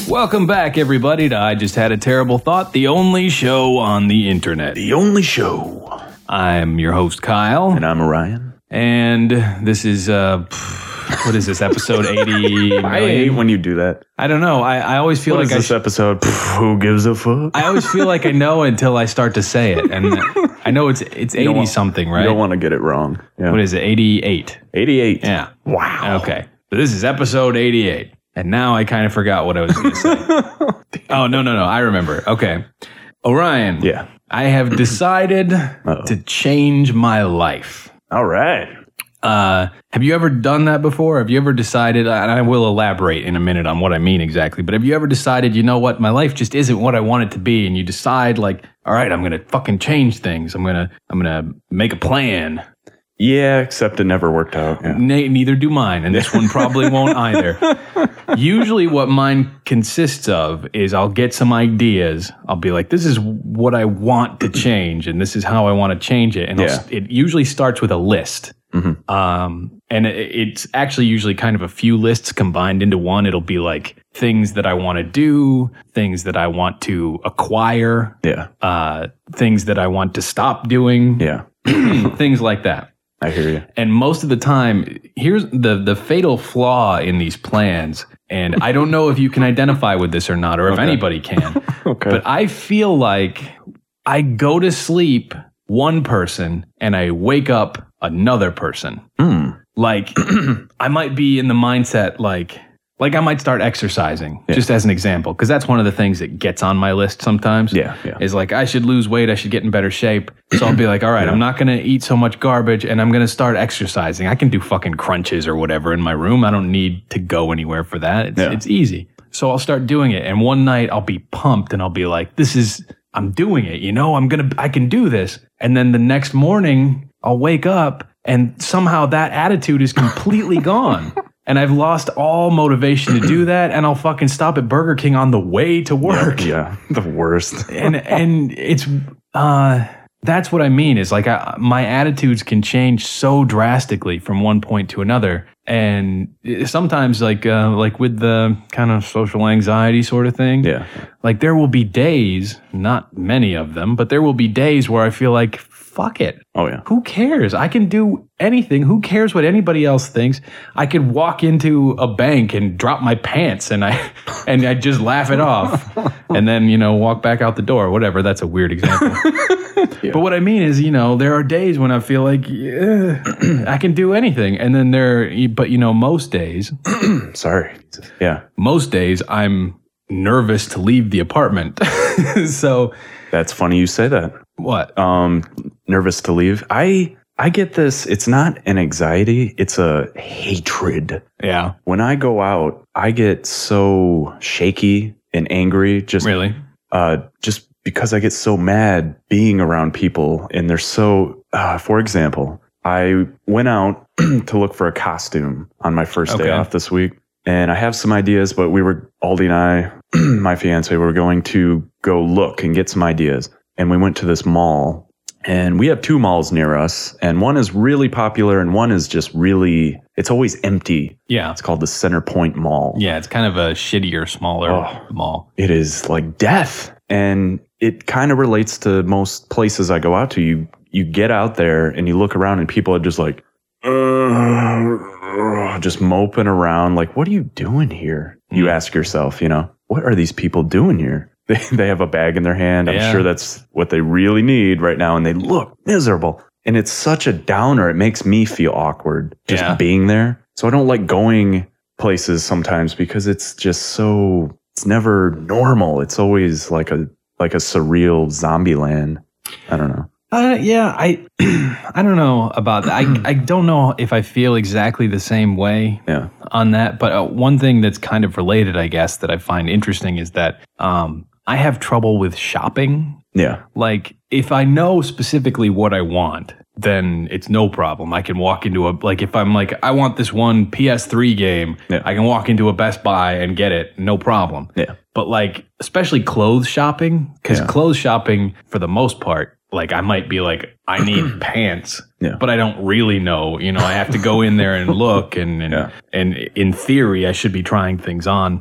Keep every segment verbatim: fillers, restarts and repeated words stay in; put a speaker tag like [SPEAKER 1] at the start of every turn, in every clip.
[SPEAKER 1] Welcome back, everybody, to I Just Had a Terrible Thought, the only show on the internet.
[SPEAKER 2] The only show.
[SPEAKER 1] I'm your host, Kyle.
[SPEAKER 2] And I'm Orion.
[SPEAKER 1] And this is, uh, what is this, episode eighty?
[SPEAKER 2] I hate when you do that.
[SPEAKER 1] I don't know. I, I always feel
[SPEAKER 2] what
[SPEAKER 1] like
[SPEAKER 2] is
[SPEAKER 1] I
[SPEAKER 2] this
[SPEAKER 1] sh-
[SPEAKER 2] episode? Who gives a fuck?
[SPEAKER 1] I always feel like I know until I start to say it. And I know it's it's eighty-something, right?
[SPEAKER 2] You don't want to get it wrong. Yeah.
[SPEAKER 1] What is it, eighty-eight?
[SPEAKER 2] eighty-eight.
[SPEAKER 1] Yeah.
[SPEAKER 2] Wow.
[SPEAKER 1] Okay. So this is episode eighty-eight. And now I kind of forgot what I was going to say. Oh, no, no, no. I remember. Okay. Orion.
[SPEAKER 2] Yeah.
[SPEAKER 1] I have decided
[SPEAKER 2] Uh-oh.
[SPEAKER 1] to change my life.
[SPEAKER 2] All right.
[SPEAKER 1] Uh, have you ever done that before? Have you ever decided, and I will elaborate in a minute on what I mean exactly, but have you ever decided, you know what, my life just isn't what I want it to be, and you decide like, all right, I'm going to fucking change things. I'm going to, I'm going to make a plan.
[SPEAKER 2] Yeah, except it never worked out. Yeah.
[SPEAKER 1] Ne- neither do mine, and this one probably won't either. Usually what mine consists of is I'll get some ideas. I'll be like, this is what I want to change, and this is how I want to change it. And
[SPEAKER 2] Yeah.
[SPEAKER 1] I'll, it usually starts with a list.
[SPEAKER 2] Mm-hmm.
[SPEAKER 1] Um, and it, it's actually usually kind of a few lists combined into one. It'll be like things that I want to do, things that I want to acquire,
[SPEAKER 2] Yeah.
[SPEAKER 1] uh, things that I want to stop doing,
[SPEAKER 2] Yeah.
[SPEAKER 1] things like that.
[SPEAKER 2] I hear you.
[SPEAKER 1] And most of the time, here's the the fatal flaw in these plans. And I don't know if you can identify with this or not, or if
[SPEAKER 2] Okay.
[SPEAKER 1] anybody can.
[SPEAKER 2] Okay.
[SPEAKER 1] But I feel like I go to sleep one person and I wake up another person.
[SPEAKER 2] Mm.
[SPEAKER 1] Like I might be in the mindset like like I might start exercising,
[SPEAKER 2] Yeah.
[SPEAKER 1] just as an example, because that's one of the things that gets on my list sometimes.
[SPEAKER 2] Yeah, yeah.
[SPEAKER 1] Is like I should lose weight, I should get in better shape. So I'll be like, all right,
[SPEAKER 2] Yeah.
[SPEAKER 1] I'm not going to eat so much garbage, and I'm going to start exercising. I can do fucking crunches or whatever in my room. I don't need to go anywhere for that. It's,
[SPEAKER 2] Yeah.
[SPEAKER 1] it's easy. So I'll start doing it, and one night I'll be pumped, and I'll be like, this is, I'm doing it. You know, I'm gonna, I can do this. And then the next morning I'll wake up, and somehow that attitude is completely gone. And I've lost all motivation to do that, and I'll fucking stop at Burger King on the way to work.
[SPEAKER 2] Yeah. The worst.
[SPEAKER 1] And and it's uh that's what I mean is like I, my attitudes can change so drastically from one point to another. And sometimes like uh, like with the kind of social anxiety sort of thing,
[SPEAKER 2] Yeah.
[SPEAKER 1] like there will be days, not many of them, but there will be days where I feel like fuck it.
[SPEAKER 2] Oh, yeah.
[SPEAKER 1] Who cares? I can do anything. Who cares what anybody else thinks? I could walk into a bank and drop my pants and I and I just laugh it off and then, you know, walk back out the door. Whatever. That's a weird example.
[SPEAKER 2] Yeah.
[SPEAKER 1] But what I mean is, you know, there are days when I feel like yeah, I can do anything. And then there, but you know, most days,
[SPEAKER 2] Sorry. Yeah.
[SPEAKER 1] most days I'm nervous to leave the apartment. So
[SPEAKER 2] That's funny you say that.
[SPEAKER 1] what?
[SPEAKER 2] Um, nervous to leave. I I get this. It's not an anxiety. It's a hatred.
[SPEAKER 1] Yeah.
[SPEAKER 2] When I go out, I get so shaky and angry. Just
[SPEAKER 1] Really?
[SPEAKER 2] uh, just because I get so mad being around people, and they're so. Uh, for example, I went out to look for a costume on my first day
[SPEAKER 1] Okay.
[SPEAKER 2] off this week, and I have some ideas. But we were Aldi and I, my fiance, were going to go look and get some ideas, and we went to this mall. And we have two malls near us, and one is really popular, and one is just really. It's always empty.
[SPEAKER 1] Yeah.
[SPEAKER 2] It's called the Center Point Mall.
[SPEAKER 1] Yeah, it's kind of a shittier, smaller
[SPEAKER 2] Oh.
[SPEAKER 1] mall.
[SPEAKER 2] It is like death. And it kind of relates to most places I go out to. You you get out there and you look around and people are just like, uh, just moping around. Like, what are you doing here? You
[SPEAKER 1] Mm.
[SPEAKER 2] ask yourself, you know, what are these people doing here? They, they have a bag in their hand. I'm
[SPEAKER 1] Yeah.
[SPEAKER 2] sure that's what they really need right now. And they look miserable. And it's such a downer. It makes me feel awkward just
[SPEAKER 1] Yeah.
[SPEAKER 2] being there. So I don't like going places sometimes because it's just so, it's never normal. It's always like a, like a surreal zombie land. I don't know.
[SPEAKER 1] Uh, yeah, I I don't know about that. I, I don't know if I feel exactly the same way
[SPEAKER 2] Yeah.
[SPEAKER 1] on that. But uh, one thing that's kind of related, I guess, that I find interesting is that um, I have trouble with shopping.
[SPEAKER 2] Yeah.
[SPEAKER 1] Like, if I know specifically what I want, then it's no problem. I can walk into a, like, if I'm like, I want this one P S three game,
[SPEAKER 2] Yeah.
[SPEAKER 1] I can walk into a Best Buy and get it, no problem.
[SPEAKER 2] Yeah.
[SPEAKER 1] But like, especially clothes shopping, because
[SPEAKER 2] Yeah.
[SPEAKER 1] clothes shopping, for the most part, like I might be like, I need pants,
[SPEAKER 2] Yeah.
[SPEAKER 1] but I don't really know. You know, I have to go in there and look, and and,
[SPEAKER 2] Yeah.
[SPEAKER 1] and in theory, I should be trying things on.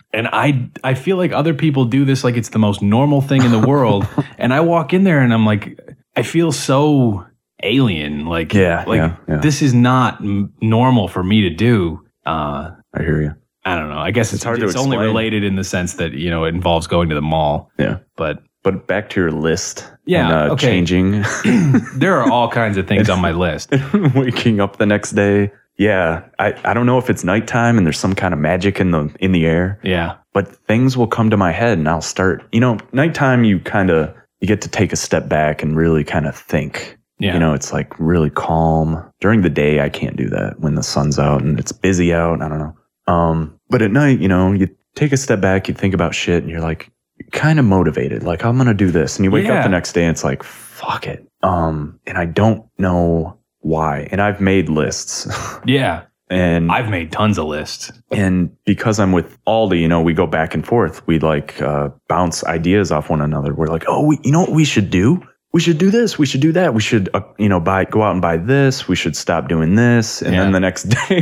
[SPEAKER 1] And I I feel like other people do this like it's the most normal thing in the world. And I walk in there and I'm like, I feel so alien. Like,
[SPEAKER 2] Yeah,
[SPEAKER 1] like
[SPEAKER 2] yeah, yeah.
[SPEAKER 1] this is not m- normal for me to do. Uh,
[SPEAKER 2] I hear you.
[SPEAKER 1] I don't know. I guess it's,
[SPEAKER 2] It's hard to
[SPEAKER 1] it's only
[SPEAKER 2] explain.
[SPEAKER 1] related in the sense that, you know, it involves going to the mall.
[SPEAKER 2] Yeah.
[SPEAKER 1] But
[SPEAKER 2] But back to your list.
[SPEAKER 1] Yeah,
[SPEAKER 2] And, uh,
[SPEAKER 1] okay.
[SPEAKER 2] changing.
[SPEAKER 1] there are all kinds of things on my list.
[SPEAKER 2] Waking up the next day. Yeah. I, I don't know if it's nighttime and there's some kind of magic in the in the air.
[SPEAKER 1] Yeah.
[SPEAKER 2] But things will come to my head and I'll start, you know, nighttime you kind of you get to take a step back and really kind of think.
[SPEAKER 1] Yeah.
[SPEAKER 2] You know, it's like really calm. During the day I can't do that when the sun's out and it's busy out. I don't know. Um, but at night, you know, you take a step back, you think about shit and you're like kind of motivated. Like, I'm going to do this. And you wake
[SPEAKER 1] Yeah.
[SPEAKER 2] up the next day and it's like, fuck it. Um, and I don't know why. And I've made lists
[SPEAKER 1] Yeah.
[SPEAKER 2] and,
[SPEAKER 1] I've made tons of lists.
[SPEAKER 2] and because I'm with Aldi, you know, we go back and forth. We like, uh, bounce ideas off one another. We're like, oh, we, you know what we should do? We should do this. We should do that. We should, uh, you know, buy, go out and buy this. We should stop doing this. And
[SPEAKER 1] Yeah.
[SPEAKER 2] then the next day,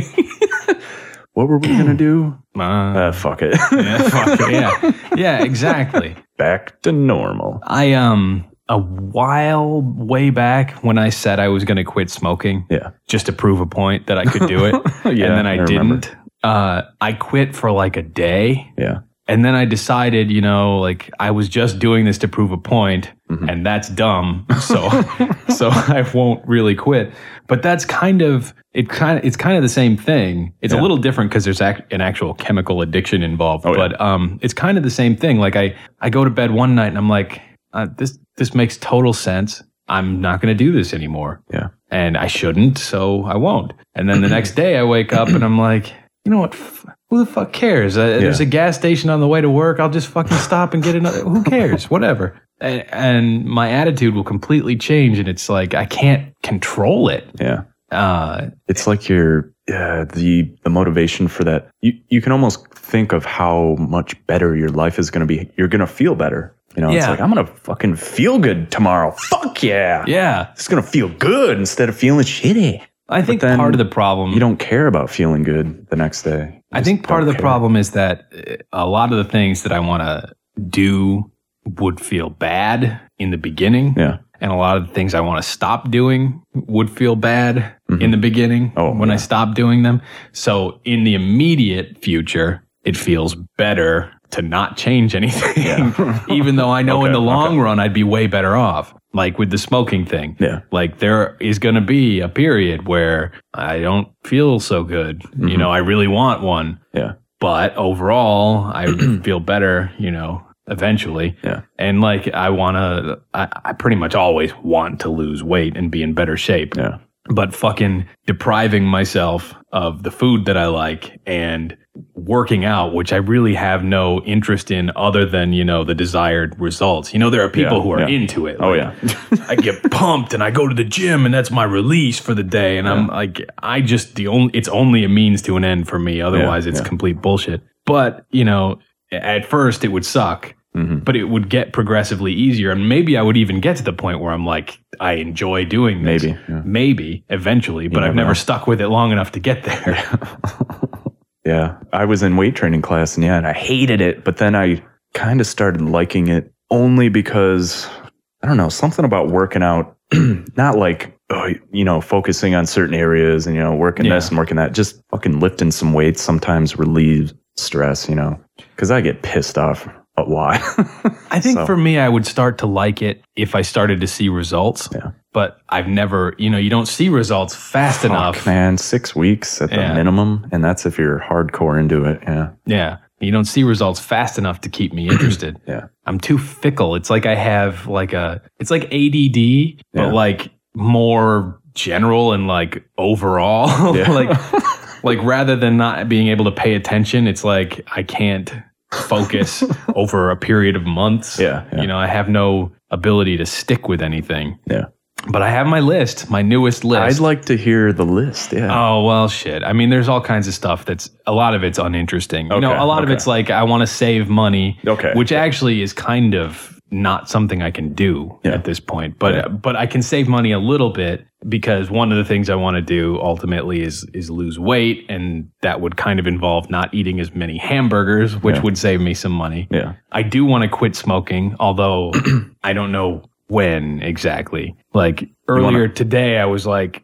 [SPEAKER 2] what were we going to do?
[SPEAKER 1] Uh,
[SPEAKER 2] Uh, fuck it.
[SPEAKER 1] yeah, fuck it, yeah. Yeah, exactly.
[SPEAKER 2] Back to normal.
[SPEAKER 1] I, um, a while way back when I said I was going to quit smoking
[SPEAKER 2] Yeah.
[SPEAKER 1] just to prove a point that I could do it.
[SPEAKER 2] Yeah,
[SPEAKER 1] and then I,
[SPEAKER 2] I remember.
[SPEAKER 1] didn't. Uh, I quit for like a day.
[SPEAKER 2] Yeah.
[SPEAKER 1] And then I decided, you know, like I was just doing this to prove a point,
[SPEAKER 2] Mhm.
[SPEAKER 1] and that's dumb. So, so I won't really quit. But that's kind of it. Kind of it's kind of the same thing. It's
[SPEAKER 2] Yeah.
[SPEAKER 1] a little different because there's ac- an actual chemical addiction involved.
[SPEAKER 2] Oh, yeah.
[SPEAKER 1] but um, it's kind of the same thing. Like I, I go to bed one night and I'm like, uh, this this makes total sense. I'm not going to do this anymore.
[SPEAKER 2] Yeah.
[SPEAKER 1] And I shouldn't, so I won't. And then the next day I wake up and I'm like, you know what? F- who the fuck cares? Uh, There's a gas station on the way to work. I'll just fucking stop and get another. Who cares? Whatever. And, and my attitude will completely change. And it's like, I can't control it.
[SPEAKER 2] Yeah.
[SPEAKER 1] Uh,
[SPEAKER 2] It's like your, uh, the, the motivation for that. You, you can almost think of how much better your life is going to be. You're going to feel better. You know, it's
[SPEAKER 1] Yeah.
[SPEAKER 2] like, I'm going to fucking feel good tomorrow. Fuck yeah.
[SPEAKER 1] yeah.
[SPEAKER 2] It's going to feel good instead of feeling shitty.
[SPEAKER 1] I think
[SPEAKER 2] then
[SPEAKER 1] part of the problem.
[SPEAKER 2] You don't care about feeling good the next day. You
[SPEAKER 1] I
[SPEAKER 2] just
[SPEAKER 1] think part of
[SPEAKER 2] don't
[SPEAKER 1] the
[SPEAKER 2] care.
[SPEAKER 1] problem is that uh, a lot of the things that I want to do would feel bad in the beginning.
[SPEAKER 2] Yeah.
[SPEAKER 1] And a lot of the things I want to stop doing would feel bad in the beginning
[SPEAKER 2] Oh,
[SPEAKER 1] when I
[SPEAKER 2] yeah.
[SPEAKER 1] stop doing them. So in the immediate future, it feels better to not change anything,
[SPEAKER 2] Yeah.
[SPEAKER 1] even though I know in
[SPEAKER 2] Okay,
[SPEAKER 1] the long
[SPEAKER 2] okay.
[SPEAKER 1] run, I'd be way better off. Like with the smoking thing.
[SPEAKER 2] Yeah.
[SPEAKER 1] Like there is going to be a period where I don't feel so good. You know, I really want one,
[SPEAKER 2] Yeah.
[SPEAKER 1] but overall I feel better, you know, eventually.
[SPEAKER 2] Yeah.
[SPEAKER 1] And like, I want to, I, I pretty much always want to lose weight and be in better shape.
[SPEAKER 2] Yeah.
[SPEAKER 1] But fucking depriving myself of the food that I like and working out, which I really have no interest in other than, you know, the desired results. You know, there are people
[SPEAKER 2] Yeah,
[SPEAKER 1] who are
[SPEAKER 2] yeah.
[SPEAKER 1] into it.
[SPEAKER 2] Oh,
[SPEAKER 1] Like,
[SPEAKER 2] yeah.
[SPEAKER 1] I get pumped and I go to the gym and that's my release for the day. And I'm like, I just, the only, it's only a means to an end for me. Otherwise,
[SPEAKER 2] Yeah,
[SPEAKER 1] it's
[SPEAKER 2] yeah.
[SPEAKER 1] complete bullshit. But, you know, at first it would suck.
[SPEAKER 2] Mhm.
[SPEAKER 1] But it would get progressively easier. And maybe I would even get to the point where I'm like, I enjoy doing this.
[SPEAKER 2] Maybe, yeah.
[SPEAKER 1] Maybe eventually, but I've
[SPEAKER 2] never
[SPEAKER 1] never
[SPEAKER 2] know.
[SPEAKER 1] stuck with it long enough to get there.
[SPEAKER 2] Yeah. I was in weight training class and yeah, and I hated it. But then I kind of started liking it only because, I don't know, something about working out, not like, oh, you know, focusing on certain areas and, you know, working
[SPEAKER 1] Yeah.
[SPEAKER 2] this and working that, just fucking lifting some weights sometimes relieves stress, you know, because I get pissed off a lot.
[SPEAKER 1] I think
[SPEAKER 2] So,
[SPEAKER 1] for me, I would start to like it if I started to see results.
[SPEAKER 2] Yeah.
[SPEAKER 1] But I've never, you know, you don't see results fast
[SPEAKER 2] fuck,
[SPEAKER 1] enough.
[SPEAKER 2] man, six weeks at the
[SPEAKER 1] Yeah.
[SPEAKER 2] minimum. And that's if you're hardcore into it. Yeah.
[SPEAKER 1] Yeah. You don't see results fast enough to keep me interested.
[SPEAKER 2] Yeah.
[SPEAKER 1] I'm too fickle. It's like I have like a, it's like A D D, but
[SPEAKER 2] Yeah.
[SPEAKER 1] like more general and like overall.
[SPEAKER 2] Yeah.
[SPEAKER 1] like, like rather than not being able to pay attention, it's like I can't focus over a period of months.
[SPEAKER 2] Yeah, yeah.
[SPEAKER 1] You know, I have no ability to stick with anything.
[SPEAKER 2] Yeah.
[SPEAKER 1] But I have my list, my newest list.
[SPEAKER 2] I'd like to hear the list. Yeah.
[SPEAKER 1] Oh, well, shit. I mean, there's all kinds of stuff that's, a lot of it's uninteresting. You know,
[SPEAKER 2] Okay,
[SPEAKER 1] a lot of
[SPEAKER 2] okay.
[SPEAKER 1] it's like, I want to save money.
[SPEAKER 2] Okay.
[SPEAKER 1] Which actually is kind of not something I can do
[SPEAKER 2] Yeah.
[SPEAKER 1] at this point. But
[SPEAKER 2] Yeah.
[SPEAKER 1] but I can save money a little bit because one of the things I want to do ultimately is is lose weight, and that would kind of involve not eating as many hamburgers, which
[SPEAKER 2] Yeah.
[SPEAKER 1] would save me some money.
[SPEAKER 2] Yeah.
[SPEAKER 1] I do want to quit smoking, although I don't know when exactly. Like earlier
[SPEAKER 2] wanna-
[SPEAKER 1] today, I was like,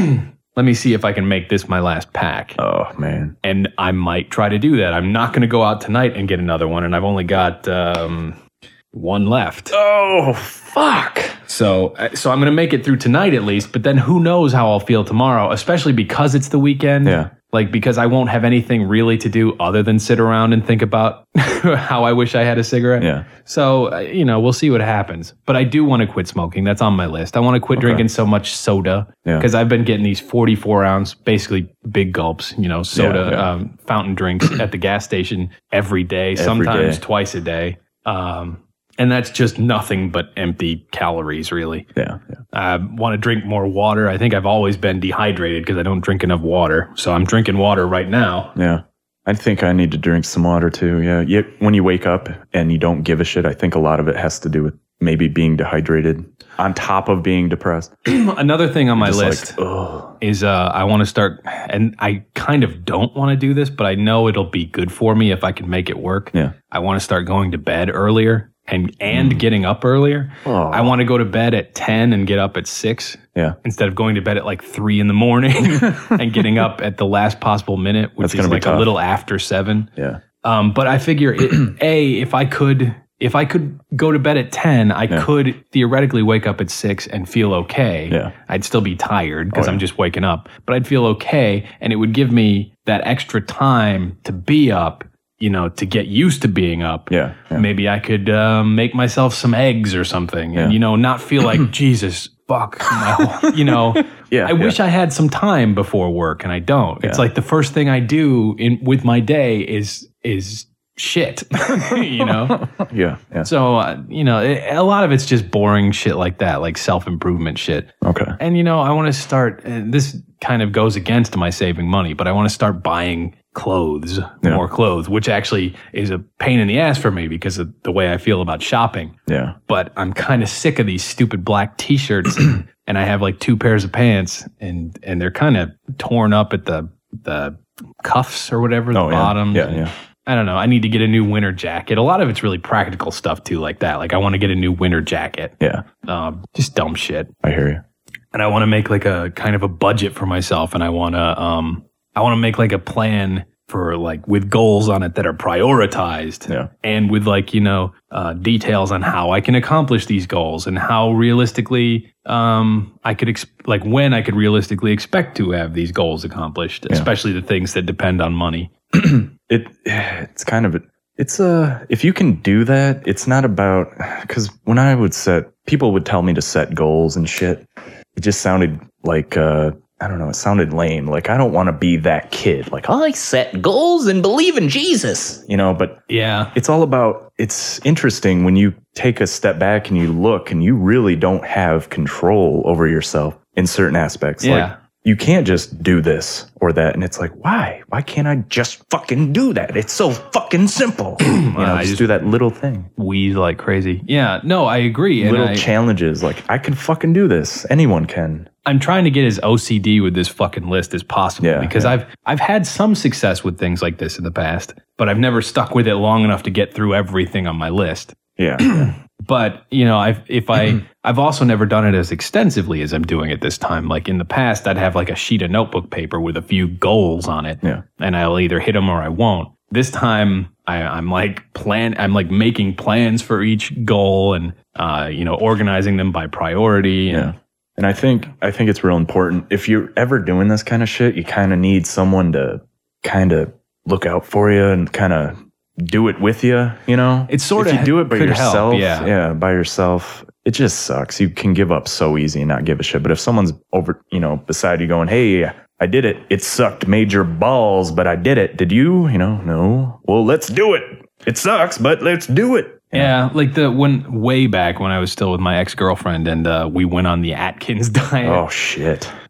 [SPEAKER 1] let me see if I can make this my last pack.
[SPEAKER 2] Oh, man.
[SPEAKER 1] And I might try to do that. I'm not going to go out tonight and get another one, and I've only got um, one left.
[SPEAKER 2] Oh, fuck.
[SPEAKER 1] So, uh, so I'm going to make it through tonight at least, but then who knows how I'll feel tomorrow, especially because it's the weekend.
[SPEAKER 2] Yeah.
[SPEAKER 1] Like, because I won't have anything really to do other than sit around and think about how I wish I had a cigarette.
[SPEAKER 2] Yeah.
[SPEAKER 1] So, uh, you know, we'll see what happens. But I do want to quit smoking. That's on my list. I want to quit
[SPEAKER 2] Okay.
[SPEAKER 1] drinking so much soda
[SPEAKER 2] Yeah.
[SPEAKER 1] because I've been getting these forty-four ounce, basically big gulps, you know, soda,
[SPEAKER 2] Yeah, yeah.
[SPEAKER 1] Um, fountain drinks at the gas station every day, sometimes
[SPEAKER 2] day.
[SPEAKER 1] twice a day. Um, and that's just nothing but empty calories, really.
[SPEAKER 2] Yeah. Yeah.
[SPEAKER 1] I want to drink more water. I think I've always been dehydrated because I don't drink enough water. So I'm drinking water right now.
[SPEAKER 2] Yeah. I think I need to drink some water too. Yeah. You, when you wake up and you don't give a shit, I think a lot of it has to do with maybe being dehydrated on top of being depressed.
[SPEAKER 1] Another thing on my
[SPEAKER 2] Just
[SPEAKER 1] list
[SPEAKER 2] like, ugh.
[SPEAKER 1] is uh, I want to start, and I kind of don't want to do this, but I know it'll be good for me if I can make it work.
[SPEAKER 2] Yeah.
[SPEAKER 1] I want to start going to bed earlier and and getting up earlier.
[SPEAKER 2] Oh.
[SPEAKER 1] I want to go to bed at ten and get up at six.
[SPEAKER 2] Yeah.
[SPEAKER 1] Instead of going to bed at like three in the morning and getting up at the last possible minute, which
[SPEAKER 2] That's
[SPEAKER 1] is
[SPEAKER 2] gonna be
[SPEAKER 1] like a
[SPEAKER 2] tough.
[SPEAKER 1] little after seven.
[SPEAKER 2] Yeah.
[SPEAKER 1] Um, but I figure, it, A, if I could, if I could go to bed at ten, I
[SPEAKER 2] Yeah.
[SPEAKER 1] could theoretically wake up at six and feel okay.
[SPEAKER 2] Yeah.
[SPEAKER 1] I'd still be tired because
[SPEAKER 2] Oh,
[SPEAKER 1] I'm
[SPEAKER 2] yeah.
[SPEAKER 1] just waking up, but I'd feel okay. And it would give me that extra time to be up, you know, to get used to being up.
[SPEAKER 2] Yeah. Yeah.
[SPEAKER 1] Maybe I could um, make myself some eggs or something and,
[SPEAKER 2] Yeah.
[SPEAKER 1] you know, not feel like, Jesus, fuck, my whole, you know,
[SPEAKER 2] Yeah,
[SPEAKER 1] I wish
[SPEAKER 2] yeah.
[SPEAKER 1] I had some time before work and I don't. It's
[SPEAKER 2] Yeah.
[SPEAKER 1] like the first thing I do in with my day is, is shit, you know?
[SPEAKER 2] Yeah. Yeah.
[SPEAKER 1] So, uh, you know, it, a lot of it's just boring shit like that, like self-improvement shit.
[SPEAKER 2] Okay.
[SPEAKER 1] And, you know, I want to start, and this kind of goes against my saving money, but I want to start buying clothes,
[SPEAKER 2] Yeah.
[SPEAKER 1] more clothes, which actually is a pain in the ass for me because of the way I feel about shopping.
[SPEAKER 2] Yeah.
[SPEAKER 1] But I'm kind of sick of these stupid black t-shirts and I have like two pairs of pants and, and they're kind of torn up at the, the cuffs or whatever, the
[SPEAKER 2] Oh, yeah.
[SPEAKER 1] bottoms.
[SPEAKER 2] Yeah.
[SPEAKER 1] And
[SPEAKER 2] Yeah.
[SPEAKER 1] I don't know. I need to get a new winter jacket. A lot of it's really practical stuff too, like that. Like I want to get a new winter jacket.
[SPEAKER 2] Yeah.
[SPEAKER 1] Um, just dumb shit.
[SPEAKER 2] I hear you.
[SPEAKER 1] And I want to make like a kind of a budget for myself. And I want to, um, I want to make like a plan for like with goals on it that are prioritized.
[SPEAKER 2] Yeah.
[SPEAKER 1] And with like, you know, uh, details on how I can accomplish these goals and how realistically, um, I could, ex- like when I could realistically expect to have these goals accomplished, especially the things that depend on money.
[SPEAKER 2] It it's kind of it's uh if you can do that, it's not about because when I would set people would tell me to set goals and shit, it just sounded like uh I don't know, it sounded lame. Like I don't want to be that kid. Like I set goals and believe in Jesus, you know. But
[SPEAKER 1] Yeah.
[SPEAKER 2] it's all about. It's interesting when you take a step back and you look and you really don't have control over yourself in certain aspects.
[SPEAKER 1] Yeah.
[SPEAKER 2] Like you can't just do this or that. And it's like, why? Why can't I just fucking do that? It's so fucking simple. You know,
[SPEAKER 1] I
[SPEAKER 2] just,
[SPEAKER 1] just-
[SPEAKER 2] do that little thing.
[SPEAKER 1] Wheeze like crazy. Yeah. No, I agree. And
[SPEAKER 2] Little
[SPEAKER 1] I,
[SPEAKER 2] challenges. Like, I can fucking do this. Anyone can.
[SPEAKER 1] I'm trying to get as O C D with this fucking list as possible
[SPEAKER 2] Yeah,
[SPEAKER 1] because
[SPEAKER 2] yeah.
[SPEAKER 1] I've I've had some success with things like this in the past, but I've never stuck with it long enough to get through everything on my list.
[SPEAKER 2] Yeah.
[SPEAKER 1] But you know, I've if I I've also never done it as extensively as I'm doing it this time. Like in the past, I'd have like a sheet of notebook paper with a few goals on it,
[SPEAKER 2] Yeah.
[SPEAKER 1] and I'll either hit them or I won't. This time, I, I'm like plan. I'm like making plans for each goal, and uh, you know, organizing them by priority. And,
[SPEAKER 2] Yeah. And I think I think it's real important. If you're ever doing this kind of shit, you kind of need someone to kind of look out for you and kind of do it with you, you know?
[SPEAKER 1] It sorta
[SPEAKER 2] if you do it by
[SPEAKER 1] could help,
[SPEAKER 2] yourself,
[SPEAKER 1] yeah.
[SPEAKER 2] yeah, by yourself, it just sucks. You can give up so easy and not give a shit. But if someone's over, you know, beside you going, "Hey, I did it. It sucked major balls, but I did it. Did you?" You know, no. Well, let's do it. It sucks, but let's do it.
[SPEAKER 1] Yeah, like the when way back when I was still with my ex girlfriend and uh, we went on the Atkins diet.
[SPEAKER 2] Oh shit.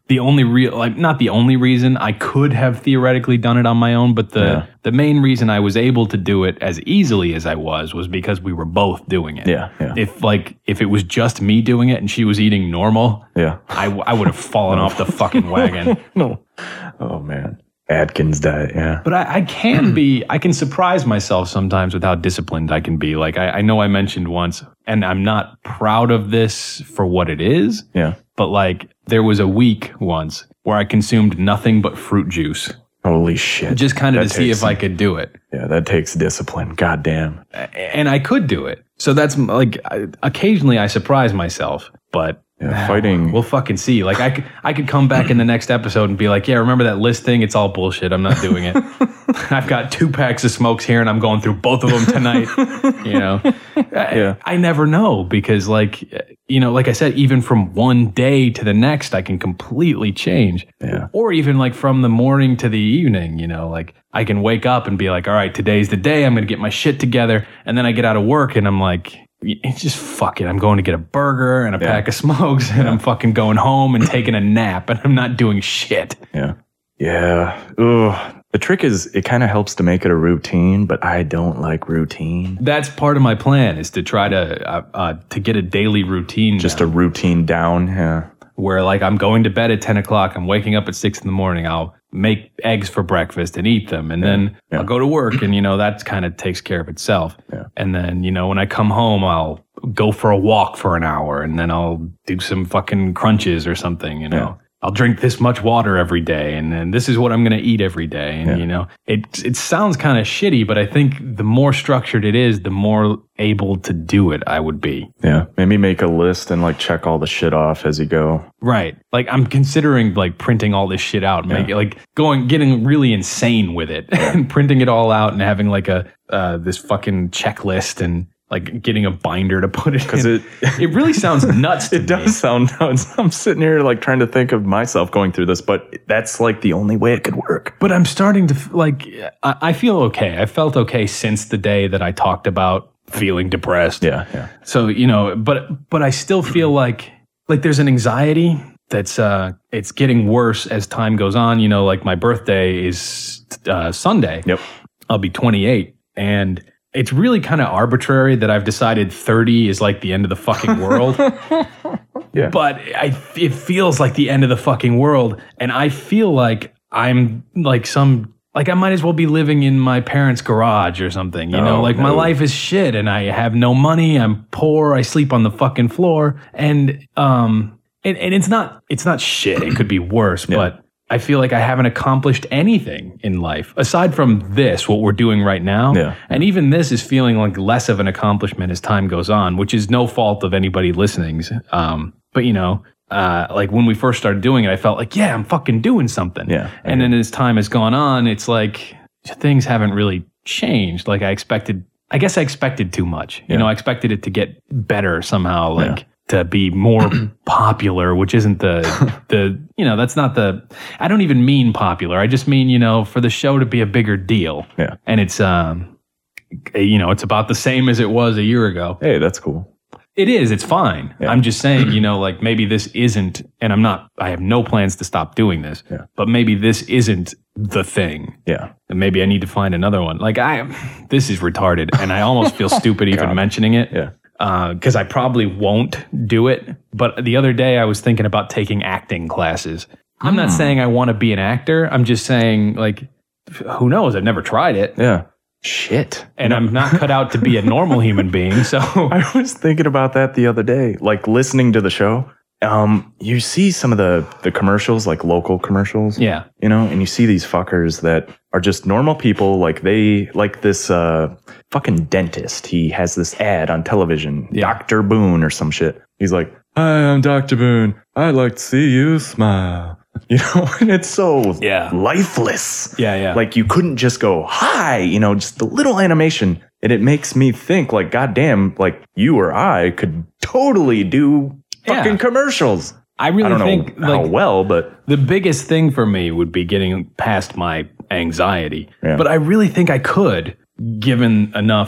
[SPEAKER 1] the only real, like not the only reason I could have theoretically done it on my own, but the,
[SPEAKER 2] Yeah.
[SPEAKER 1] the main reason I was able to do it as easily as I was, was because we were both doing it.
[SPEAKER 2] Yeah, yeah.
[SPEAKER 1] If like, if it was just me doing it and she was eating normal,
[SPEAKER 2] Yeah.
[SPEAKER 1] I, I would have fallen off the fucking wagon.
[SPEAKER 2] No. Oh, man. Atkins diet, yeah.
[SPEAKER 1] But I, I can be, I can surprise myself sometimes with how disciplined I can be. Like, I, I know I mentioned once, and I'm not proud of this for what it is,
[SPEAKER 2] Yeah.
[SPEAKER 1] but like, there was a week once where I consumed nothing but fruit juice,
[SPEAKER 2] Holy shit.
[SPEAKER 1] just kind of
[SPEAKER 2] That
[SPEAKER 1] to see
[SPEAKER 2] takes
[SPEAKER 1] if I could do it.
[SPEAKER 2] Yeah, that takes discipline. God damn.
[SPEAKER 1] And I could do it. So that's like, I, occasionally I surprise myself, but
[SPEAKER 2] Yeah, fighting.
[SPEAKER 1] we'll fucking see. Like I could, I could come back in the next episode and be like, yeah, remember that list thing? It's all bullshit. I'm not doing it. I've got two packs of smokes here and I'm going through both of them tonight. You know,
[SPEAKER 2] Yeah.
[SPEAKER 1] I, I never know because like, you know, like I said, even from one day to the next, I can completely change.
[SPEAKER 2] Yeah.
[SPEAKER 1] Or even like from the morning to the evening, you know, like I can wake up and be like, all right, today's the day. I'm going to get my shit together. And then I get out of work and I'm like, it's just fuck it. I'm going to get a burger and a
[SPEAKER 2] Yeah.
[SPEAKER 1] pack of smokes and I'm fucking going home and taking a nap and I'm not doing shit.
[SPEAKER 2] Yeah. Yeah. Ugh. The trick is it kind of helps to make it a routine, but I don't like routine.
[SPEAKER 1] That's part of my plan is to try to, uh, uh, to get a daily routine.
[SPEAKER 2] Just
[SPEAKER 1] down,
[SPEAKER 2] a routine down. Yeah.
[SPEAKER 1] where like I'm going to bed at ten o'clock. I'm waking up at six in the morning. I'll make eggs for breakfast and eat them. And then
[SPEAKER 2] Yeah.
[SPEAKER 1] I'll go to work and, you know, that kind of takes care of itself.
[SPEAKER 2] Yeah.
[SPEAKER 1] And then, you know, when I come home, I'll go for a walk for an hour and then I'll do some fucking crunches or something, you know.
[SPEAKER 2] Yeah.
[SPEAKER 1] I'll drink this much water every day and then this is what I'm going to eat every day. And,
[SPEAKER 2] Yeah.
[SPEAKER 1] you know, it it sounds kind of shitty, but I think the more structured it is, the more able to do it I would be.
[SPEAKER 2] Yeah. Maybe make a list and like check all the shit off as you go.
[SPEAKER 1] Right. Like I'm considering like printing all this shit out, make it like going, getting really insane with it and printing it all out and having like a, uh, this fucking checklist and like getting a binder to put it in.
[SPEAKER 2] Because it,
[SPEAKER 1] It really sounds nuts to
[SPEAKER 2] it
[SPEAKER 1] me.
[SPEAKER 2] does sound nuts. I'm sitting here like trying to think of myself going through this, but that's like the only way it could work.
[SPEAKER 1] But I'm starting to f- like, I, I feel okay. I felt okay since the day that I talked about feeling depressed.
[SPEAKER 2] Yeah. Yeah.
[SPEAKER 1] So, you know, but, but I still feel like, like there's an anxiety that's, uh, it's getting worse as time goes on. You know, like my birthday is, uh, Sunday.
[SPEAKER 2] Yep.
[SPEAKER 1] I'll be twenty-eight. And it's really kind of arbitrary that I've decided thirty is like the end of the fucking world.
[SPEAKER 2] Yeah.
[SPEAKER 1] But I, it feels like the end of the fucking world. And I feel like I'm like some, like I might as well be living in my parents' garage or something. You know,
[SPEAKER 2] Oh,
[SPEAKER 1] like my
[SPEAKER 2] no.
[SPEAKER 1] life is shit and I have no money. I'm poor. I sleep on the fucking floor. And, um, and, and it's not, it's not shit. It could be worse,
[SPEAKER 2] Yeah.
[SPEAKER 1] but I feel like I haven't accomplished anything in life aside from this, what we're doing right now.
[SPEAKER 2] Yeah.
[SPEAKER 1] And even this is feeling like less of an accomplishment as time goes on, which is no fault of anybody listening's. Um, but you know, uh, like when we first started doing it, I felt like, yeah, I'm fucking doing something.
[SPEAKER 2] Yeah.
[SPEAKER 1] And then as time has gone on, it's like things haven't really changed. Like I expected, I guess I expected too much. You
[SPEAKER 2] Yeah.
[SPEAKER 1] know, I expected it to get better somehow, like
[SPEAKER 2] Yeah.
[SPEAKER 1] to be more popular, which isn't the, the, you know, that's not the, I don't even mean popular. I just mean, you know, for the show to be a bigger deal.
[SPEAKER 2] Yeah.
[SPEAKER 1] And it's, um, you know, it's about the same as it was a year ago.
[SPEAKER 2] Hey, that's cool.
[SPEAKER 1] It is. It's fine.
[SPEAKER 2] Yeah.
[SPEAKER 1] I'm just saying, you know, like maybe this isn't, and I'm not, I have no plans to stop doing this,
[SPEAKER 2] Yeah.
[SPEAKER 1] but maybe this isn't the thing.
[SPEAKER 2] Yeah.
[SPEAKER 1] And maybe I need to find another one. Like I, this is retarded and I almost feel stupid even
[SPEAKER 2] God.
[SPEAKER 1] mentioning it.
[SPEAKER 2] Yeah.
[SPEAKER 1] Because I probably won't do it. But the other day I was thinking about taking acting classes. I'm not saying I want to be an actor. I'm just saying, like, who knows? I've never tried it.
[SPEAKER 2] Yeah. Shit.
[SPEAKER 1] And I'm not cut out to be a normal human being. So
[SPEAKER 2] I was thinking about that the other day, like listening to the show. Um, you see some of the, the commercials, like local commercials.
[SPEAKER 1] yeah.
[SPEAKER 2] You know, and you see these fuckers that are just normal people. Like they, like this, uh, fucking dentist. He has this ad on television,
[SPEAKER 1] Yeah.
[SPEAKER 2] Doctor Boone or some shit. He's like, hi, I'm Doctor Boone. I'd like to see you smile. You know, and it's so
[SPEAKER 1] Yeah.
[SPEAKER 2] lifeless.
[SPEAKER 1] Yeah. Yeah.
[SPEAKER 2] Like you couldn't just go, hi, you know, just a little animation. And it makes me think like, goddamn, like you or I could totally do fucking
[SPEAKER 1] Yeah.
[SPEAKER 2] commercials.
[SPEAKER 1] I really
[SPEAKER 2] I don't
[SPEAKER 1] think
[SPEAKER 2] know how
[SPEAKER 1] like
[SPEAKER 2] well, but
[SPEAKER 1] the biggest thing for me would be getting past my anxiety.
[SPEAKER 2] Yeah.
[SPEAKER 1] But I really think I could, given enough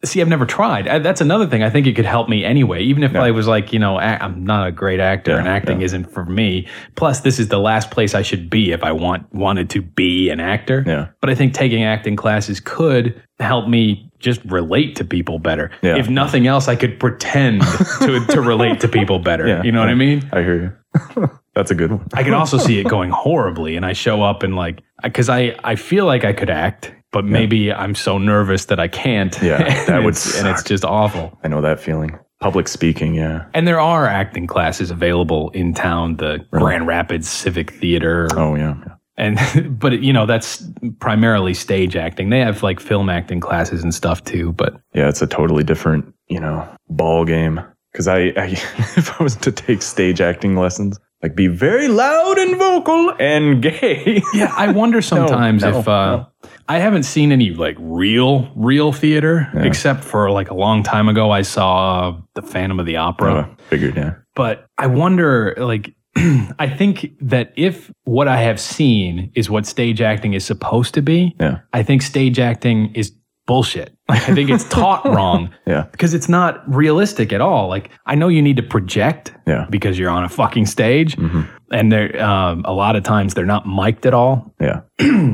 [SPEAKER 1] See, I've never tried. I, that's another thing. I think it could help me anyway. Even if
[SPEAKER 2] Yeah.
[SPEAKER 1] I was like, you know, I, I'm not a great actor
[SPEAKER 2] Yeah,
[SPEAKER 1] and acting
[SPEAKER 2] yeah.
[SPEAKER 1] isn't for me. Plus, this is the last place I should be if I want wanted to be an actor.
[SPEAKER 2] Yeah.
[SPEAKER 1] But I think taking acting classes could help me just relate to people better.
[SPEAKER 2] Yeah.
[SPEAKER 1] If nothing else, I could pretend to, to relate to people better.
[SPEAKER 2] Yeah.
[SPEAKER 1] You know what I mean?
[SPEAKER 2] I hear you. That's a good one.
[SPEAKER 1] I could also see it going horribly, and I show up and like, because I, I feel like I could act, but maybe I'm so nervous that I can't.
[SPEAKER 2] Yeah,
[SPEAKER 1] and
[SPEAKER 2] that would
[SPEAKER 1] it's, and it's
[SPEAKER 2] suck.
[SPEAKER 1] just awful.
[SPEAKER 2] I know that feeling. Public speaking, yeah.
[SPEAKER 1] And there are acting classes available in town, the
[SPEAKER 2] Really?
[SPEAKER 1] Grand Rapids Civic Theater.
[SPEAKER 2] Oh, yeah.
[SPEAKER 1] And but you know, that's primarily stage acting. They have like film acting classes and stuff too, but
[SPEAKER 2] Yeah, it's a totally different, you know, ball game. Because I, I, if I was to take stage acting lessons, like be very loud and vocal and gay.
[SPEAKER 1] yeah, I wonder sometimes
[SPEAKER 2] no,
[SPEAKER 1] if uh,
[SPEAKER 2] no.
[SPEAKER 1] I haven't seen any like real, real theater
[SPEAKER 2] Yeah.
[SPEAKER 1] except for like a long time ago. I saw The Phantom of the Opera,
[SPEAKER 2] Oh, figured, yeah.
[SPEAKER 1] but I wonder like. I think that if what I have seen is what stage acting is supposed to be,
[SPEAKER 2] Yeah.
[SPEAKER 1] I think stage acting is bullshit. Like, I think it's taught wrong.
[SPEAKER 2] Yeah.
[SPEAKER 1] Because it's not realistic at all. Like, I know you need to project
[SPEAKER 2] Yeah.
[SPEAKER 1] because you're on a fucking stage.
[SPEAKER 2] Mm-hmm.
[SPEAKER 1] And they're, um, a lot of times they're not mic'd at all.
[SPEAKER 2] Yeah.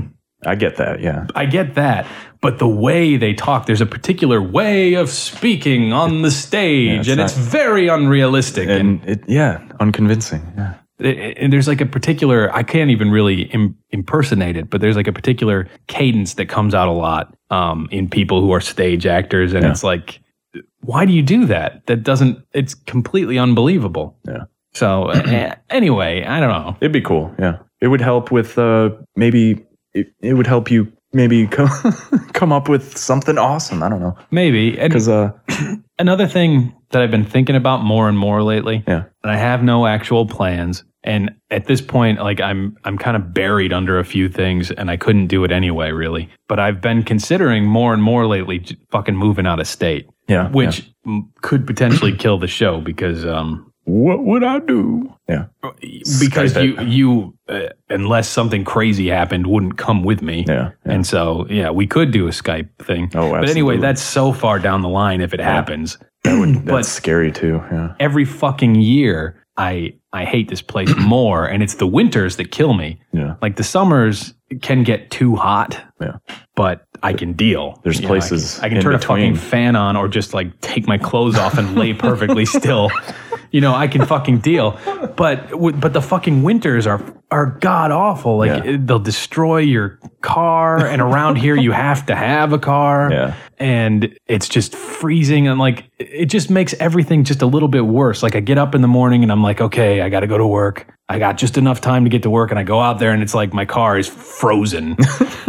[SPEAKER 2] I get that, yeah.
[SPEAKER 1] I get that. But the way they talk, there's a particular way of speaking on the stage.
[SPEAKER 2] it's
[SPEAKER 1] and
[SPEAKER 2] not-
[SPEAKER 1] it's very unrealistic. And,
[SPEAKER 2] And it, yeah, unconvincing. Yeah.
[SPEAKER 1] it- and there's like a particular, I can't even really Im- impersonate it, but there's like a particular cadence that comes out a lot um, in people who are stage actors. And
[SPEAKER 2] Yeah.
[SPEAKER 1] it's like, why do you do that? That doesn't, it's completely unbelievable.
[SPEAKER 2] Yeah.
[SPEAKER 1] So uh, anyway, I don't know.
[SPEAKER 2] It'd be cool. Yeah. It would help with, uh, maybe, it, it would help you maybe come, come up with something awesome. I don't know.
[SPEAKER 1] Maybe. And
[SPEAKER 2] Because, uh,
[SPEAKER 1] another thing that I've been thinking about more and more lately,
[SPEAKER 2] yeah.
[SPEAKER 1] and I have no actual plans. And at this point, like I'm, I'm kind of buried under a few things, and I couldn't do it anyway, really. But I've been considering more and more lately, j- fucking moving out of state,
[SPEAKER 2] Yeah.
[SPEAKER 1] which m could potentially kill the show because, um,
[SPEAKER 2] What would I do? Yeah.
[SPEAKER 1] because
[SPEAKER 2] Skype
[SPEAKER 1] you,
[SPEAKER 2] it.
[SPEAKER 1] you, uh, unless something crazy happened, wouldn't come with me.
[SPEAKER 2] Yeah. yeah.
[SPEAKER 1] And so, yeah, we could do a Skype thing.
[SPEAKER 2] Oh,
[SPEAKER 1] But anyway,
[SPEAKER 2] absolutely.
[SPEAKER 1] that's so far down the line if it happens.
[SPEAKER 2] That would, that's
[SPEAKER 1] but-
[SPEAKER 2] scary too. Yeah.
[SPEAKER 1] Every fucking year, I I hate this place more, and it's the winters that kill me.
[SPEAKER 2] Yeah.
[SPEAKER 1] Like the summers can get too hot,
[SPEAKER 2] Yeah.
[SPEAKER 1] but I can deal.
[SPEAKER 2] There's
[SPEAKER 1] You know, I can-
[SPEAKER 2] places
[SPEAKER 1] I can,
[SPEAKER 2] in
[SPEAKER 1] turn
[SPEAKER 2] between.
[SPEAKER 1] a fucking fan on, or just like take my clothes off and lay perfectly still. You know, I can fucking deal. But w- but the fucking winters are are god awful. Like
[SPEAKER 2] Yeah.
[SPEAKER 1] it- they'll destroy your car, and around here you have to have a car.
[SPEAKER 2] Yeah.
[SPEAKER 1] And it's just freezing, and like it just makes everything just a little bit worse. Like I get up in the morning and I'm like, okay, I got to go to work. I got just enough time to get to work, and I go out there and it's like my car is frozen,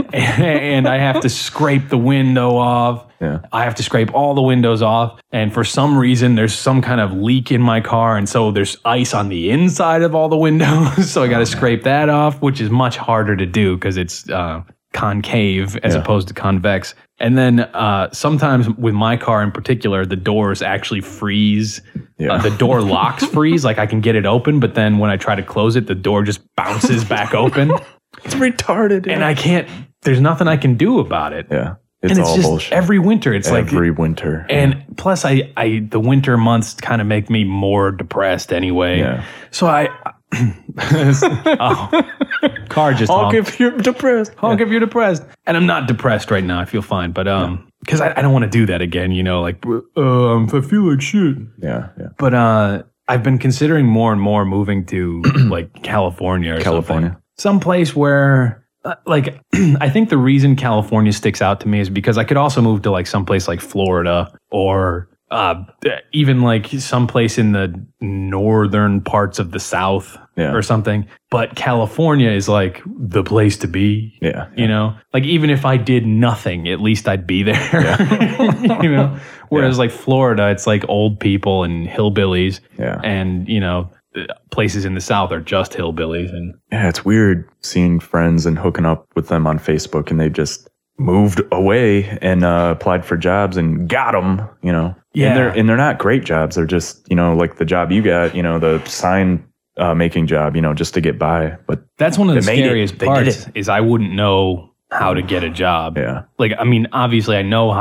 [SPEAKER 1] and I have to scrape the window off.
[SPEAKER 2] Yeah.
[SPEAKER 1] I have to scrape all the windows off, and for some reason there's some kind of leak in my car, and so there's ice on the inside of all the windows. So I got to scrape that off, which is much harder to do because it's uh, concave as
[SPEAKER 2] Yeah.
[SPEAKER 1] opposed to convex. And then uh, sometimes with my car in particular, the doors actually freeze.
[SPEAKER 2] Yeah.
[SPEAKER 1] Uh, the door locks freeze. Like I can get it open, but then when I try to close it, the door just bounces back open.
[SPEAKER 2] It's retarded.
[SPEAKER 1] And I can't, there's nothing I can do about it.
[SPEAKER 2] yeah. It's
[SPEAKER 1] and it's
[SPEAKER 2] all
[SPEAKER 1] just
[SPEAKER 2] bullshit.
[SPEAKER 1] every winter. It's like,
[SPEAKER 2] Every winter.
[SPEAKER 1] and plus I, I, the winter months kind of make me more depressed anyway.
[SPEAKER 2] Yeah.
[SPEAKER 1] So I, oh, car just
[SPEAKER 2] Honk
[SPEAKER 1] honked.
[SPEAKER 2] if you're depressed.
[SPEAKER 1] Honk if you're depressed. And I'm not depressed right now. I feel fine. But, um, cause I, I don't want to do that again, you know, like, um, I feel like shit.
[SPEAKER 2] Yeah. Yeah.
[SPEAKER 1] But, uh, I've been considering more and more moving to like California or
[SPEAKER 2] California.
[SPEAKER 1] something. Some place where, uh, like, I think the reason California sticks out to me is because I could also move to like someplace like Florida or uh, even like someplace in the northern parts of the South
[SPEAKER 2] Yeah.
[SPEAKER 1] or something. But California is like the place to be.
[SPEAKER 2] Yeah.
[SPEAKER 1] You know, like even if I did nothing, at least I'd be there. You know, whereas
[SPEAKER 2] Yeah.
[SPEAKER 1] like Florida, it's like old people and hillbillies.
[SPEAKER 2] Yeah.
[SPEAKER 1] And, you know, the places in the South are just hillbillies. And
[SPEAKER 2] Yeah, it's weird seeing friends and hooking up with them on Facebook, and they've just moved away and uh, applied for jobs and got them, you know.
[SPEAKER 1] Yeah.
[SPEAKER 2] And they're, and they're not great jobs. They're just, you know, like the job you got, you know, the sign uh, making job, you know, just to get by. But
[SPEAKER 1] that's one of the
[SPEAKER 2] They made it.
[SPEAKER 1] scariest
[SPEAKER 2] They did
[SPEAKER 1] parts
[SPEAKER 2] it.
[SPEAKER 1] is I wouldn't know how to get a job.
[SPEAKER 2] yeah,
[SPEAKER 1] Like, I mean, obviously I know how to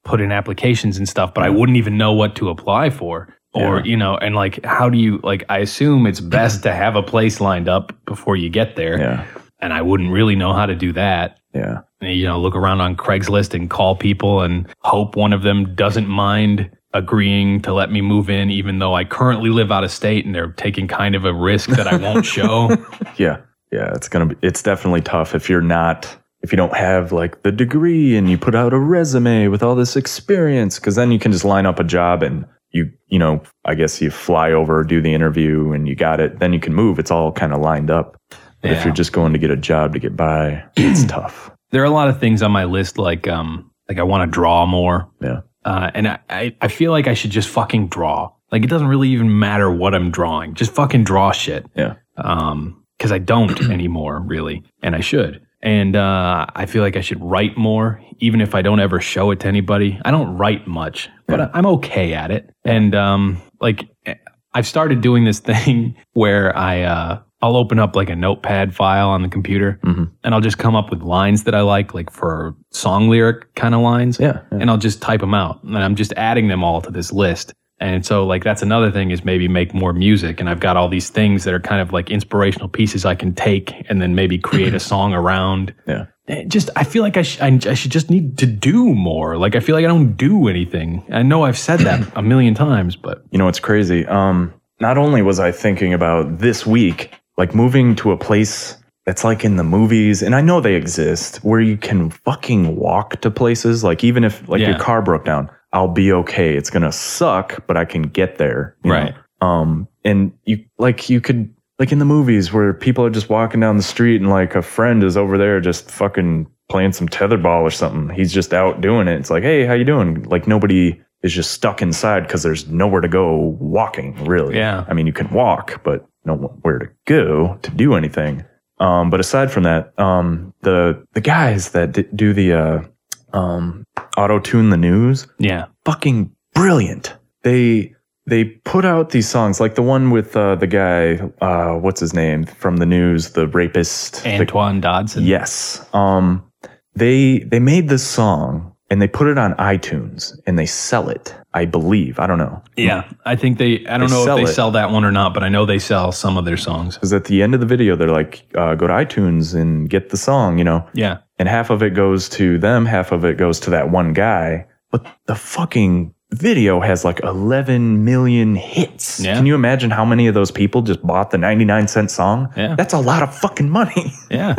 [SPEAKER 1] put in applications and stuff, but I wouldn't even know what to apply for. Or,
[SPEAKER 2] Yeah.
[SPEAKER 1] you know, and like, how do you, like, I assume it's best to have a place lined up before you get there.
[SPEAKER 2] Yeah.
[SPEAKER 1] And I wouldn't really know how to do that.
[SPEAKER 2] Yeah.
[SPEAKER 1] You know, look around on Craigslist and call people and hope one of them doesn't mind agreeing to let me move in, even though I currently live out of state and they're taking kind of a risk that I won't show.
[SPEAKER 2] Yeah. Yeah. It's going to be, it's definitely tough if you're not, if you don't have like the degree and you put out a resume with all this experience, because then you can just line up a job and you, you know, I guess you fly over, do the interview and you got it. Then you can move. It's all kind of lined up. But
[SPEAKER 1] Yeah.
[SPEAKER 2] if you're just going to get a job to get by, it's tough.
[SPEAKER 1] There are a lot of things on my list, like, um, like I want to draw more.
[SPEAKER 2] Yeah.
[SPEAKER 1] Uh, and I, I, I feel like I should just fucking draw. Like, it doesn't really even matter what I'm drawing. Just fucking draw shit.
[SPEAKER 2] Yeah.
[SPEAKER 1] Um, because I don't anymore, really. And I should. And uh, I feel like I should write more, even if I don't ever show it to anybody. I don't write much, but
[SPEAKER 2] Yeah.
[SPEAKER 1] I'm okay at it. And um, like, I've started doing this thing where I uh, I'll open up like a notepad file on the computer,
[SPEAKER 2] Mm-hmm.
[SPEAKER 1] and I'll just come up with lines that I like, like for song lyric kind of lines.
[SPEAKER 2] Yeah. Yeah.
[SPEAKER 1] And I'll just type them out, and I'm just adding them all to this list. And so, like, that's another thing is maybe make more music. And I've got all these things that are kind of like inspirational pieces I can take and then maybe create a song around.
[SPEAKER 2] Yeah.
[SPEAKER 1] It just, I feel like I, sh- I, I should just need to do more. Like, I feel like I don't do anything. I know I've said that a million times, but
[SPEAKER 2] You know, it's crazy. Um, not only was I thinking about this week, like moving to a place that's like in the movies, and I know they exist, where you can fucking walk to places. Like even if like
[SPEAKER 1] Yeah.
[SPEAKER 2] your car broke down, I'll be okay. It's gonna suck, but I can get there. you
[SPEAKER 1] Right.
[SPEAKER 2] know? Um, and you like you could like in the movies where people are just walking down the street and like a friend is over there just fucking playing some tetherball or something. He's just out doing it. It's like, hey, how you doing? Like nobody is just stuck inside because there's nowhere to go walking, really.
[SPEAKER 1] Yeah.
[SPEAKER 2] I mean, you can walk, but nowhere to go to do anything. Um, but aside from that, um, the the guys that d- do the uh, um, auto tune the news,
[SPEAKER 1] yeah.
[SPEAKER 2] fucking brilliant. They they put out these songs like the one with uh, the guy, uh, what's his name from the news, the rapist, the-
[SPEAKER 1] Antoine Dodson.
[SPEAKER 2] Yes. Um, they they made this song and they put it on iTunes and they sell it. I believe. I don't know.
[SPEAKER 1] Yeah. I think they, I don't
[SPEAKER 2] They
[SPEAKER 1] know
[SPEAKER 2] sell
[SPEAKER 1] if they
[SPEAKER 2] it.
[SPEAKER 1] sell that one or not, but I know they sell some of their songs.
[SPEAKER 2] Because at the end of the video, they're like, uh, go to iTunes and get the song, you know.
[SPEAKER 1] Yeah.
[SPEAKER 2] And half of it goes to them, half of it goes to that one guy. But the fucking video has like eleven million hits.
[SPEAKER 1] Yeah.
[SPEAKER 2] Can you imagine how many of those people just bought the ninety-nine cent song?
[SPEAKER 1] Yeah.
[SPEAKER 2] That's a lot of fucking money.
[SPEAKER 1] Yeah.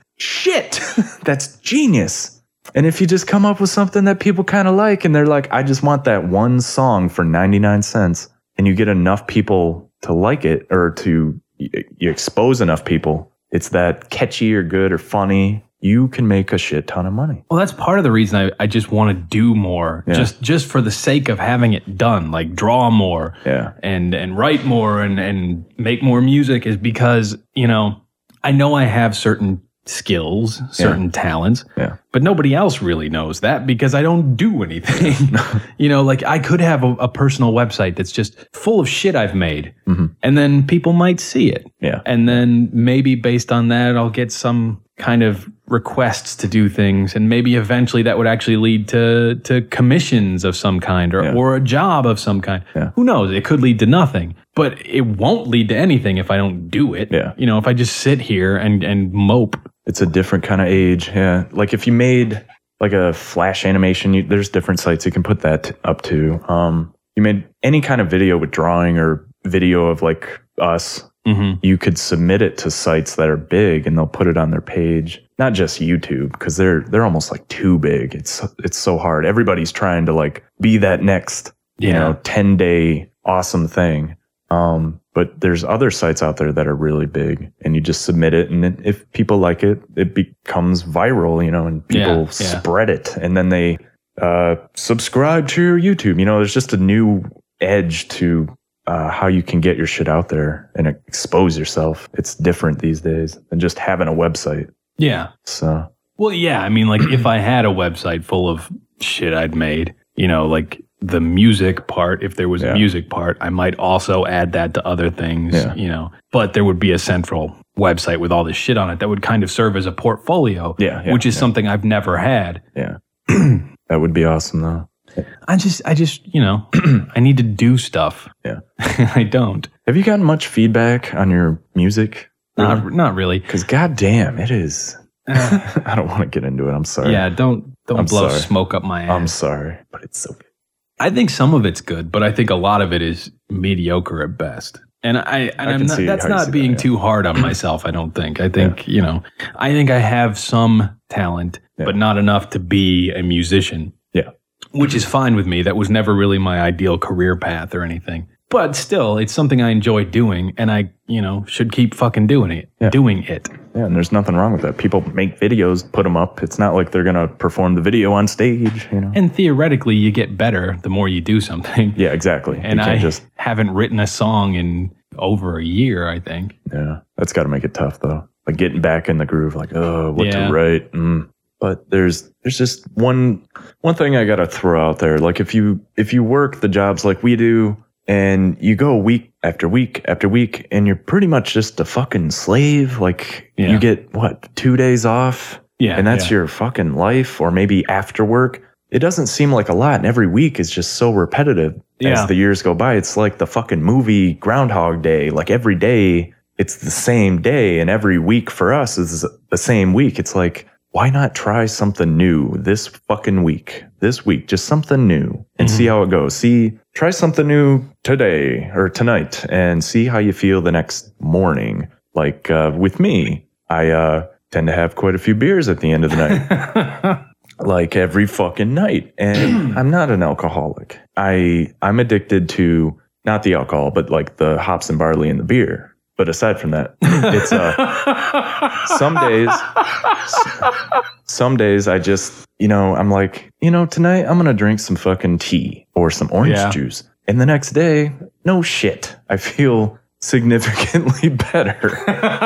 [SPEAKER 2] Shit. That's genius. And if you just come up with something that people kind of like and they're like, I just want that one song for ninety-nine cents, and you get enough people to like it or to you expose enough people, it's that catchy or good or funny, you can make a shit ton of money.
[SPEAKER 1] Well, that's part of the reason I, I just want to do more,
[SPEAKER 2] Yeah.
[SPEAKER 1] just just for the sake of having it done, like draw more
[SPEAKER 2] Yeah.
[SPEAKER 1] and and write more and, and make more music is because, you know, I know I have certain skills, certain talents,
[SPEAKER 2] Yeah.
[SPEAKER 1] but nobody else really knows that because I don't do anything. You know, like I could have a, a personal website that's just full of shit I've made, and then people might see it.
[SPEAKER 2] Yeah.
[SPEAKER 1] And then maybe based on that, I'll get some kind of requests to do things. And maybe eventually that would actually lead to, to commissions of some kind or,
[SPEAKER 2] Yeah.
[SPEAKER 1] or a job of some kind.
[SPEAKER 2] Yeah.
[SPEAKER 1] Who knows? It could lead to nothing, but it won't lead to anything if I don't do it.
[SPEAKER 2] Yeah.
[SPEAKER 1] You know, if I just sit here and, and mope.
[SPEAKER 2] It's a different kind of age. Yeah. Like if you made like a flash animation, you, there's different sites you can put that up to. Um, you made any kind of video with drawing or video of like us,
[SPEAKER 1] Mm-hmm.
[SPEAKER 2] you could submit it to sites that are big and they'll put it on their page. Not just YouTube, because they're they're almost like too big. It's it's so hard. Everybody's trying to like be that next, you
[SPEAKER 1] Yeah.
[SPEAKER 2] know, ten day awesome thing. Um, but there's other sites out there that are really big, and you just submit it, and then if people like it, it becomes viral, you know, and people
[SPEAKER 1] Yeah, yeah.
[SPEAKER 2] spread it, and then they uh, subscribe to your YouTube. You know, there's just a new edge to uh, how you can get your shit out there and expose yourself. It's different these days than just having a website.
[SPEAKER 1] Yeah.
[SPEAKER 2] So
[SPEAKER 1] Well, yeah. I mean, like if I had a website full of shit I'd made, you know, like the music part, if there was
[SPEAKER 2] Yeah.
[SPEAKER 1] a music part, I might also add that to other things,
[SPEAKER 2] Yeah.
[SPEAKER 1] you know, but there would be a central website with all this shit on it that would kind of serve as a portfolio,
[SPEAKER 2] Yeah, yeah,
[SPEAKER 1] which is
[SPEAKER 2] yeah.
[SPEAKER 1] something I've never had.
[SPEAKER 2] yeah, that would be awesome though.
[SPEAKER 1] I just, I just, you know, I need to do stuff.
[SPEAKER 2] Yeah.
[SPEAKER 1] I don't.
[SPEAKER 2] Have you gotten much feedback on your music?
[SPEAKER 1] Really? Not, not really.
[SPEAKER 2] Because goddamn, it is. Uh, I don't want to get into it. I'm sorry.
[SPEAKER 1] Yeah, don't don't
[SPEAKER 2] I'm
[SPEAKER 1] blow
[SPEAKER 2] sorry.
[SPEAKER 1] smoke up my ass.
[SPEAKER 2] I'm sorry, but it's so good.
[SPEAKER 1] I think some of it's good, but I think a lot of it is mediocre at best. And I, and
[SPEAKER 2] I
[SPEAKER 1] I'm
[SPEAKER 2] can
[SPEAKER 1] not,
[SPEAKER 2] see
[SPEAKER 1] that's
[SPEAKER 2] how you
[SPEAKER 1] not
[SPEAKER 2] see
[SPEAKER 1] being
[SPEAKER 2] that, yeah.
[SPEAKER 1] too hard on myself. I don't think. I think you know. I think I have some talent,
[SPEAKER 2] Yeah.
[SPEAKER 1] but not enough to be a musician.
[SPEAKER 2] Yeah.
[SPEAKER 1] Which is fine with me. That was never really my ideal career path or anything. But still, it's something I enjoy doing, and I, you know, should keep fucking doing it.
[SPEAKER 2] Yeah.
[SPEAKER 1] Doing it.
[SPEAKER 2] Yeah, and there's nothing wrong with that. People make videos, put them up. It's not like they're going to perform the video on stage, you know?
[SPEAKER 1] And theoretically, you get better the more you do something.
[SPEAKER 2] Yeah, exactly.
[SPEAKER 1] And
[SPEAKER 2] you
[SPEAKER 1] I
[SPEAKER 2] can't just,
[SPEAKER 1] haven't written a song in over a year, I think.
[SPEAKER 2] yeah, that's got to make it tough, though. Like getting back in the groove, like, oh, what
[SPEAKER 1] Yeah.
[SPEAKER 2] to write. Mm. But there's there's just one one thing I got to throw out there. Like if you if you work the jobs like we do, and you go week after week after week, and you're pretty much just a fucking slave. Like
[SPEAKER 1] Yeah.
[SPEAKER 2] you get what, two days off?
[SPEAKER 1] Yeah,
[SPEAKER 2] And that's
[SPEAKER 1] yeah.
[SPEAKER 2] your fucking life, or maybe after work. It doesn't seem like a lot. And every week is just so repetitive
[SPEAKER 1] Yeah.
[SPEAKER 2] as the years go by. It's like the fucking movie Groundhog Day. Like every day it's the same day, and every week for us is the same week. It's like, why not try something new this fucking week? This week, just something new, and
[SPEAKER 1] Mm-hmm.
[SPEAKER 2] see how it goes. See, try something new today or tonight, and see how you feel the next morning. Like uh, with me, I uh, tend to have quite a few beers at the end of the night, like every fucking night. And I'm not an alcoholic. I I'm addicted to not the alcohol, but like the hops and barley in the beer. But aside from that, it's uh, some days, some days I just, you know, I'm like, you know, tonight I'm going to drink some fucking tea or some orange
[SPEAKER 1] Yeah.
[SPEAKER 2] juice. And the next day, no shit, I feel significantly better.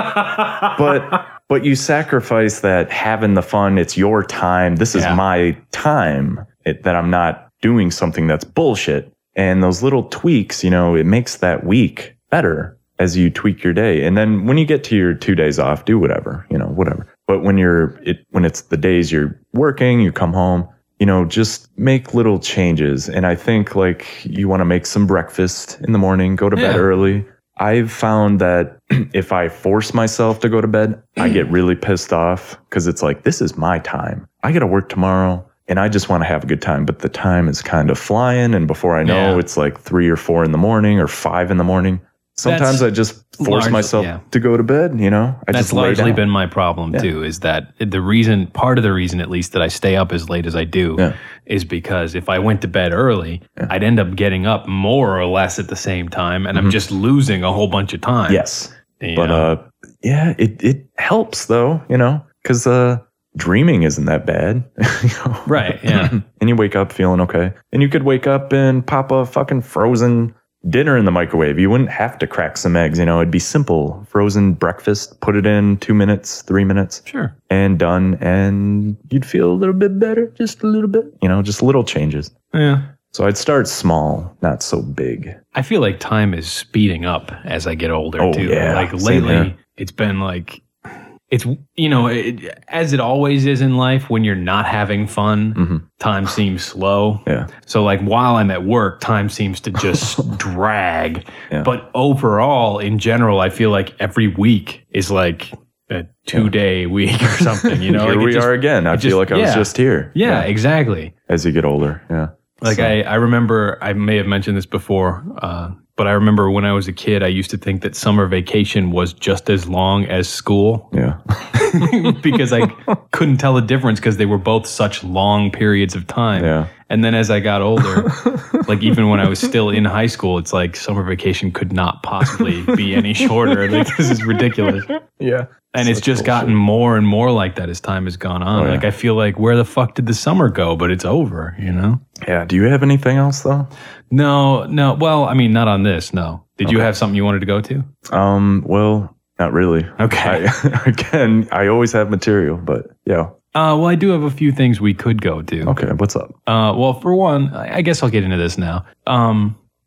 [SPEAKER 2] but, but you sacrifice that having the fun. It's your time. This is
[SPEAKER 1] Yeah.
[SPEAKER 2] my time it, that I'm not doing something that's bullshit. And those little tweaks, you know, it makes that week better as you tweak your day. And then when you get to your two days off, do whatever, you know, whatever. But when you're, it, when it's the days you're working, you come home, you know, just make little changes. And I think like you want to make some breakfast in the morning, go to bed
[SPEAKER 1] Yeah.
[SPEAKER 2] early. I've found that if I force myself to go to bed, I get really pissed off because it's like, this is my time. I got to work tomorrow and I just want to have a good time. But the time is kind of flying. And before I know,
[SPEAKER 1] Yeah.
[SPEAKER 2] it's like three or four in the morning or five in the morning. Sometimes
[SPEAKER 1] That's
[SPEAKER 2] I just force
[SPEAKER 1] large-
[SPEAKER 2] myself
[SPEAKER 1] yeah.
[SPEAKER 2] to go to bed, you know? I
[SPEAKER 1] That's
[SPEAKER 2] just lay
[SPEAKER 1] largely
[SPEAKER 2] down.
[SPEAKER 1] been my problem too, is that the reason, part of the reason at least that I stay up as late as I do
[SPEAKER 2] Yeah.
[SPEAKER 1] is because if I went to bed early, I'd end up getting up more or less at the same time, and I'm just losing a whole bunch of time.
[SPEAKER 2] Yes.
[SPEAKER 1] You
[SPEAKER 2] But,
[SPEAKER 1] know?
[SPEAKER 2] uh, yeah, it, it helps though, you know? Because uh, dreaming isn't that bad. you know?
[SPEAKER 1] Right, yeah.
[SPEAKER 2] And you wake up feeling okay. And you could wake up and pop a fucking frozen dinner in the microwave. You wouldn't have to crack some eggs, you know, it'd be simple. Frozen breakfast, put it in two minutes, three minutes,
[SPEAKER 1] Sure.
[SPEAKER 2] and done. And you'd feel a little bit better, just a little bit, you know, just little changes.
[SPEAKER 1] Yeah.
[SPEAKER 2] So I'd start small, not so big.
[SPEAKER 1] I feel like time is speeding up as I get older
[SPEAKER 2] Oh,
[SPEAKER 1] too.
[SPEAKER 2] yeah.
[SPEAKER 1] Like
[SPEAKER 2] Same
[SPEAKER 1] lately,
[SPEAKER 2] here.
[SPEAKER 1] it's been like, it's, you know, it, as it always is in life, when you're not having fun,
[SPEAKER 2] Mm-hmm.
[SPEAKER 1] time seems slow.
[SPEAKER 2] Yeah.
[SPEAKER 1] So like while I'm at work, time seems to just drag.
[SPEAKER 2] Yeah.
[SPEAKER 1] But overall, in general, I feel like every week is like a two day week or something, you know?
[SPEAKER 2] Here
[SPEAKER 1] like it
[SPEAKER 2] we
[SPEAKER 1] just-
[SPEAKER 2] are again. I
[SPEAKER 1] it
[SPEAKER 2] feel
[SPEAKER 1] just-
[SPEAKER 2] like I was
[SPEAKER 1] yeah.
[SPEAKER 2] just here.
[SPEAKER 1] Yeah, exactly.
[SPEAKER 2] As you get older. Yeah.
[SPEAKER 1] Like
[SPEAKER 2] So-
[SPEAKER 1] I, I remember, I may have mentioned this before, uh, but I remember when I was a kid, I used to think that summer vacation was just as long as school
[SPEAKER 2] Yeah.
[SPEAKER 1] because I couldn't tell the difference because they were both such long periods of time.
[SPEAKER 2] Yeah.
[SPEAKER 1] And then as I got older, like even when I was still in high school, it's like summer vacation could not possibly be any shorter. Like this is ridiculous.
[SPEAKER 2] Yeah.
[SPEAKER 1] And it's
[SPEAKER 2] Such
[SPEAKER 1] just
[SPEAKER 2] bullshit.
[SPEAKER 1] gotten more and more like that as time has gone on.
[SPEAKER 2] Oh, yeah.
[SPEAKER 1] Like I feel like where the fuck did the summer go? But it's over, you know?
[SPEAKER 2] Yeah. Do you have anything else though?
[SPEAKER 1] No, no. Well, I mean, not on this. No. Did you
[SPEAKER 2] Okay.
[SPEAKER 1] have something you wanted to go to?
[SPEAKER 2] Um, well, not really.
[SPEAKER 1] Okay.
[SPEAKER 2] I, again, I always have material, but yeah.
[SPEAKER 1] Uh, well, I do have a few things we could go to.
[SPEAKER 2] Okay. What's up?
[SPEAKER 1] Uh, well, for one, I I guess I'll get into this now. Um,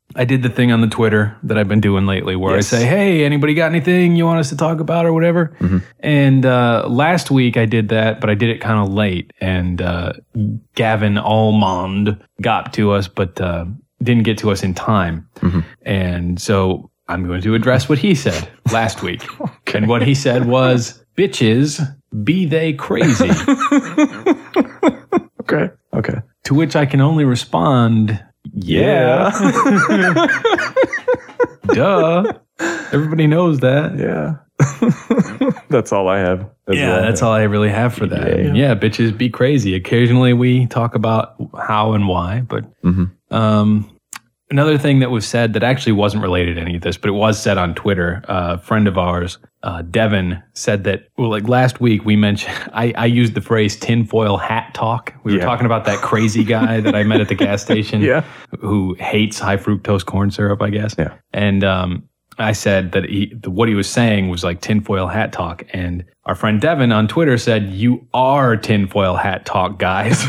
[SPEAKER 1] I did the thing on the Twitter that I've been doing lately where
[SPEAKER 2] Yes.
[SPEAKER 1] I say, hey, anybody got anything you want us to talk about or whatever?
[SPEAKER 2] Mm-hmm.
[SPEAKER 1] And uh, last week I did that, but I did it kind of late. And uh, Gavin Almond got to us, but uh, didn't get to us in time.
[SPEAKER 2] Mm-hmm.
[SPEAKER 1] And so I'm going to address what he said last week. Okay. And what he said was, bitches, be they crazy?
[SPEAKER 2] Okay. Okay.
[SPEAKER 1] To which I can only respond, yeah. Duh. Everybody knows that.
[SPEAKER 2] Yeah. That's all I have. That's
[SPEAKER 1] Yeah,
[SPEAKER 2] all
[SPEAKER 1] that's
[SPEAKER 2] I
[SPEAKER 1] all I really have for that.
[SPEAKER 2] Yeah.
[SPEAKER 1] Yeah, bitches be crazy. Occasionally we talk about how and why, but
[SPEAKER 2] Mm-hmm.
[SPEAKER 1] um, another thing that was said that actually wasn't related to any of this, but it was said on Twitter. Uh, a friend of ours, uh, Devin, said that, well, like last week we mentioned, I, I used the phrase tinfoil hat talk. We were
[SPEAKER 2] Yeah.
[SPEAKER 1] talking about that crazy guy that I met at the gas station
[SPEAKER 2] Yeah.
[SPEAKER 1] who hates high fructose corn syrup, I guess.
[SPEAKER 2] Yeah.
[SPEAKER 1] And um, I said that he, the, what he was saying was like tinfoil hat talk. And our friend Devin on Twitter said, you are tinfoil hat talk, guys.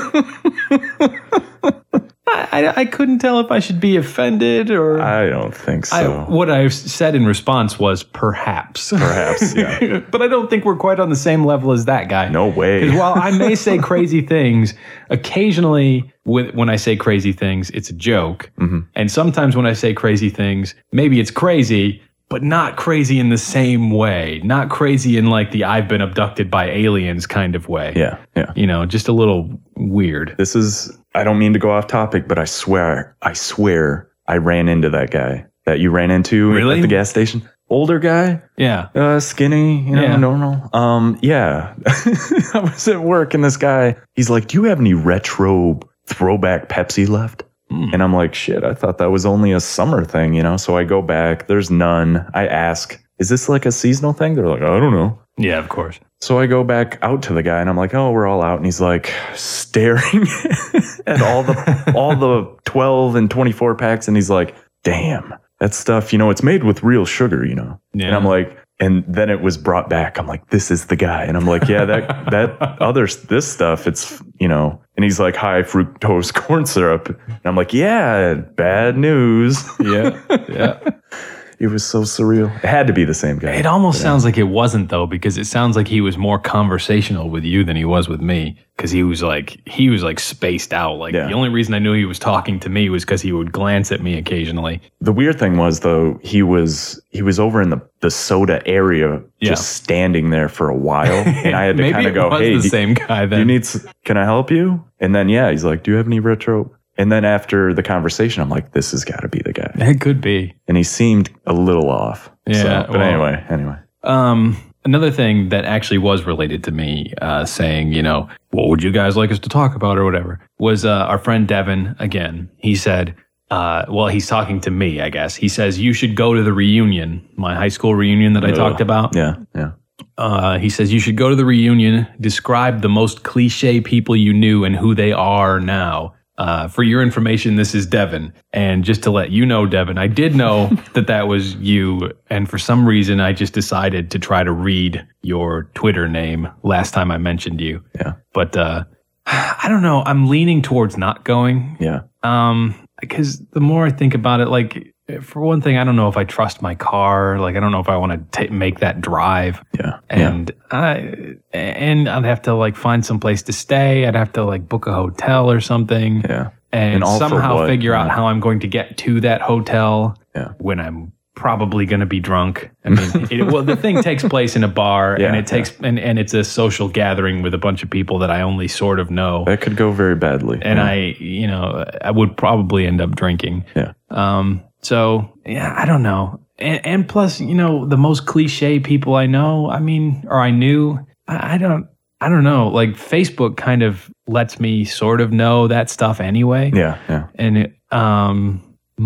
[SPEAKER 1] I, I, I couldn't tell if I should be offended or...
[SPEAKER 2] I don't think
[SPEAKER 1] I,
[SPEAKER 2] so.
[SPEAKER 1] what I said in response was perhaps.
[SPEAKER 2] Perhaps, yeah.
[SPEAKER 1] But I don't think we're quite on the same level as that guy.
[SPEAKER 2] No way.
[SPEAKER 1] Because while I may say crazy things, occasionally with, when I say crazy things, it's a joke.
[SPEAKER 2] Mm-hmm.
[SPEAKER 1] And sometimes when I say crazy things, maybe it's crazy, but not crazy in the same way. Not crazy in like the I've been abducted by aliens kind of way.
[SPEAKER 2] Yeah. Yeah.
[SPEAKER 1] You know, just a little weird.
[SPEAKER 2] This is, I don't mean to go off topic, but I swear, I swear I ran into that guy that you ran into
[SPEAKER 1] Really?
[SPEAKER 2] at the gas station. Older guy,
[SPEAKER 1] Yeah.
[SPEAKER 2] uh, skinny, you know,
[SPEAKER 1] Yeah.
[SPEAKER 2] normal. Um, yeah. I was at work and this guy, he's like, do you have any retro throwback Pepsi left?
[SPEAKER 1] Mm.
[SPEAKER 2] And I'm like, shit, I thought that was only a summer thing, you know? So I go back, there's none. I ask, is this like a seasonal thing? They're like, I don't know.
[SPEAKER 1] Yeah, of course.
[SPEAKER 2] So I go back out to the guy and I'm like, oh, we're all out. And he's like staring at all the all the twelve and twenty-four packs. And he's like, damn, that stuff, you know, it's made with real sugar, you know?
[SPEAKER 1] Yeah.
[SPEAKER 2] And I'm like, and then it was brought back. I'm like, this is the guy. And I'm like, yeah, that, that other, this stuff, it's, you know, and he's like high fructose corn syrup. And I'm like, yeah, bad news.
[SPEAKER 1] Yeah. Yeah.
[SPEAKER 2] It was so surreal. It had to be the same guy.
[SPEAKER 1] It almost sounds like it wasn't, though, because it sounds like he was more conversational with you than he was with me. Because he was like, he was like spaced out. Like
[SPEAKER 2] Yeah.
[SPEAKER 1] the only reason I knew he was talking to me was because he would glance at me occasionally.
[SPEAKER 2] The weird thing was though, he was he was over in the, the soda area,
[SPEAKER 1] Yeah.
[SPEAKER 2] just standing there for a while, and I had to
[SPEAKER 1] Maybe
[SPEAKER 2] kind
[SPEAKER 1] it
[SPEAKER 2] of go,
[SPEAKER 1] was
[SPEAKER 2] "Hey,
[SPEAKER 1] the
[SPEAKER 2] do,
[SPEAKER 1] same guy
[SPEAKER 2] do you
[SPEAKER 1] then.
[SPEAKER 2] need? s- Can I help you?" And then yeah, he's like, "Do you have any retro?" And then after the conversation, I'm like, "This has got to be the guy."
[SPEAKER 1] It could be.
[SPEAKER 2] And he seemed a little off.
[SPEAKER 1] Yeah,
[SPEAKER 2] So, but
[SPEAKER 1] well-
[SPEAKER 2] anyway, anyway,
[SPEAKER 1] Um, another thing that actually was related to me, uh, saying, you know, what would you guys like us to talk about or whatever, was uh, our friend Devin again. He said, uh, well, he's talking to me, I guess. He says, you should go to the reunion, my high school reunion that I
[SPEAKER 2] Ugh.
[SPEAKER 1] talked about.
[SPEAKER 2] yeah, yeah,
[SPEAKER 1] Uh, he says, you should go to the reunion, describe the most cliche people you knew and who they are now. Uh, for your information, this is Devin. And just to let you know, Devin, I did know that that was you. And for some reason, I just decided to try to read your Twitter name last time I mentioned you.
[SPEAKER 2] yeah,
[SPEAKER 1] But uh, I don't know. I'm leaning towards not going.
[SPEAKER 2] yeah.
[SPEAKER 1] Um, because the more I think about it, like, for one thing, I don't know if I trust my car. Like, I don't know if I want to make that drive.
[SPEAKER 2] Yeah,
[SPEAKER 1] And I, and I'd have to like find some place to stay. I'd have to like book a hotel or something.
[SPEAKER 2] yeah,
[SPEAKER 1] And,
[SPEAKER 2] And all for
[SPEAKER 1] somehow
[SPEAKER 2] what?
[SPEAKER 1] figure out
[SPEAKER 2] Yeah.
[SPEAKER 1] how I'm going to get to that hotel
[SPEAKER 2] Yeah.
[SPEAKER 1] when I'm probably going to be drunk. I mean, it, well, the thing takes place in a bar,
[SPEAKER 2] Yeah,
[SPEAKER 1] and it takes and, and it's a social gathering with a bunch of people that I only sort of know.
[SPEAKER 2] That could go very badly.
[SPEAKER 1] And
[SPEAKER 2] yeah.
[SPEAKER 1] I, you know, I would probably end up drinking.
[SPEAKER 2] yeah,
[SPEAKER 1] Um, so yeah, I don't know. And, and plus, you know, the most cliche people I know, I mean, or I knew, I, I don't, I don't know. Like Facebook kind of lets me sort of know that stuff anyway.
[SPEAKER 2] yeah, yeah,
[SPEAKER 1] And it, um,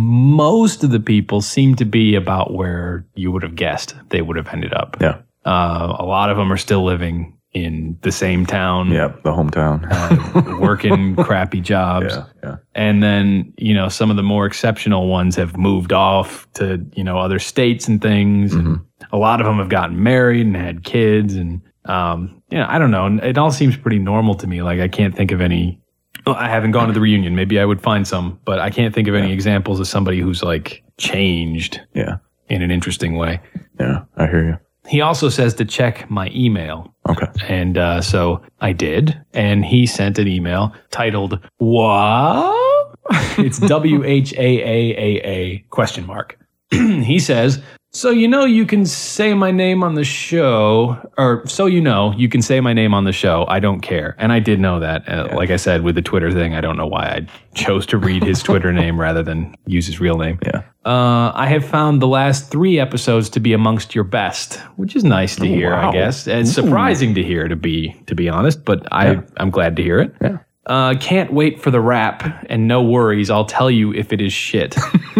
[SPEAKER 1] most of the people seem to be about where you would have guessed they would have ended up.
[SPEAKER 2] yeah,
[SPEAKER 1] Uh, a lot of them are still living in the same town.
[SPEAKER 2] yeah. The hometown.
[SPEAKER 1] uh, working crappy jobs.
[SPEAKER 2] yeah, yeah,
[SPEAKER 1] And then, you know, some of the more exceptional ones have moved off to, you know, other states and things.
[SPEAKER 2] Mm-hmm.
[SPEAKER 1] And a lot of them have gotten married and had kids. And, um, you know, I don't know. It all seems pretty normal to me. Like, I can't think of any Well, I haven't gone to the reunion. Maybe I would find some, but I can't think of any examples of somebody who's like changed
[SPEAKER 2] Yeah.
[SPEAKER 1] in an interesting way.
[SPEAKER 2] Yeah. I hear you.
[SPEAKER 1] He also says to check my email.
[SPEAKER 2] Okay.
[SPEAKER 1] And uh, so I did. And he sent an email titled, what? It's W H A A A A question mark. He says, so you know you can say my name on the show, or so you know you can say my name on the show. I don't care. And I did know that. Uh,
[SPEAKER 2] Yeah.
[SPEAKER 1] Like I said, with the Twitter thing, I don't know why I chose to read his Twitter name rather than use his real name.
[SPEAKER 2] Yeah.
[SPEAKER 1] Uh, I have found the last three episodes to be amongst your best, which is nice to hear,
[SPEAKER 2] wow.
[SPEAKER 1] I guess. It's surprising to hear, to be to be honest, but I,
[SPEAKER 2] Yeah.
[SPEAKER 1] I'm glad to hear it.
[SPEAKER 2] Yeah.
[SPEAKER 1] Uh, can't wait for the rap, and no worries, I'll tell you if it is shit.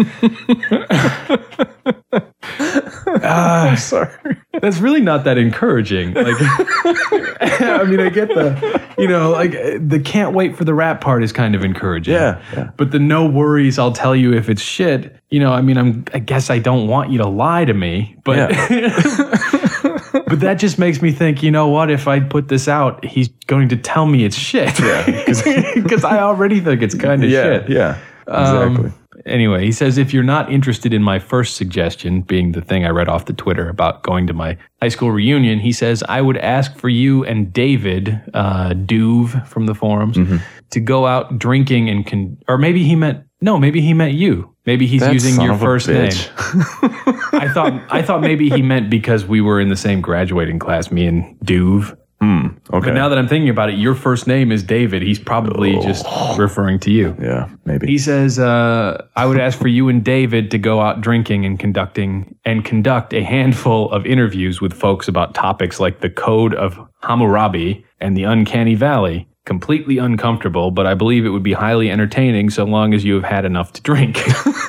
[SPEAKER 1] uh,
[SPEAKER 2] Sorry.
[SPEAKER 1] that's really not that encouraging. Like, I mean, I get the, you know, like the can't wait for the rap part is kind of encouraging.
[SPEAKER 2] Yeah, yeah.
[SPEAKER 1] But the no worries, I'll tell you if it's shit. You know, I mean, I'm, I guess I don't want you to lie to me, but, but that just makes me think, you know what? If I put this out, he's going to tell me it's shit.
[SPEAKER 2] Yeah.
[SPEAKER 1] Because I already think it's kind of
[SPEAKER 2] Yeah.
[SPEAKER 1] shit.
[SPEAKER 2] Yeah.
[SPEAKER 1] Um,
[SPEAKER 2] Exactly.
[SPEAKER 1] Anyway, he says, if you're not interested in my first suggestion, being the thing I read off the Twitter about going to my high school reunion, he says, I would ask for you and David, uh, Duve from the forums,
[SPEAKER 2] Mm-hmm.
[SPEAKER 1] to go out drinking and, con- or maybe he meant, no, maybe he meant you. Maybe he's
[SPEAKER 2] That
[SPEAKER 1] using
[SPEAKER 2] son
[SPEAKER 1] your
[SPEAKER 2] of a
[SPEAKER 1] first name.
[SPEAKER 2] bitch.
[SPEAKER 1] I thought, I thought maybe he meant because we were in the same graduating class, me and Duve.
[SPEAKER 2] Hmm. Okay.
[SPEAKER 1] But now that I'm thinking about it, your first name is David. He's probably
[SPEAKER 2] Oh.
[SPEAKER 1] just referring to you.
[SPEAKER 2] Yeah. Maybe.
[SPEAKER 1] He says, uh, I would ask for you and David to go out drinking and conducting and conduct a handful of interviews with folks about topics like the Code of Hammurabi and the Uncanny Valley. Completely uncomfortable, but I believe it would be highly entertaining so long as you have had enough to drink.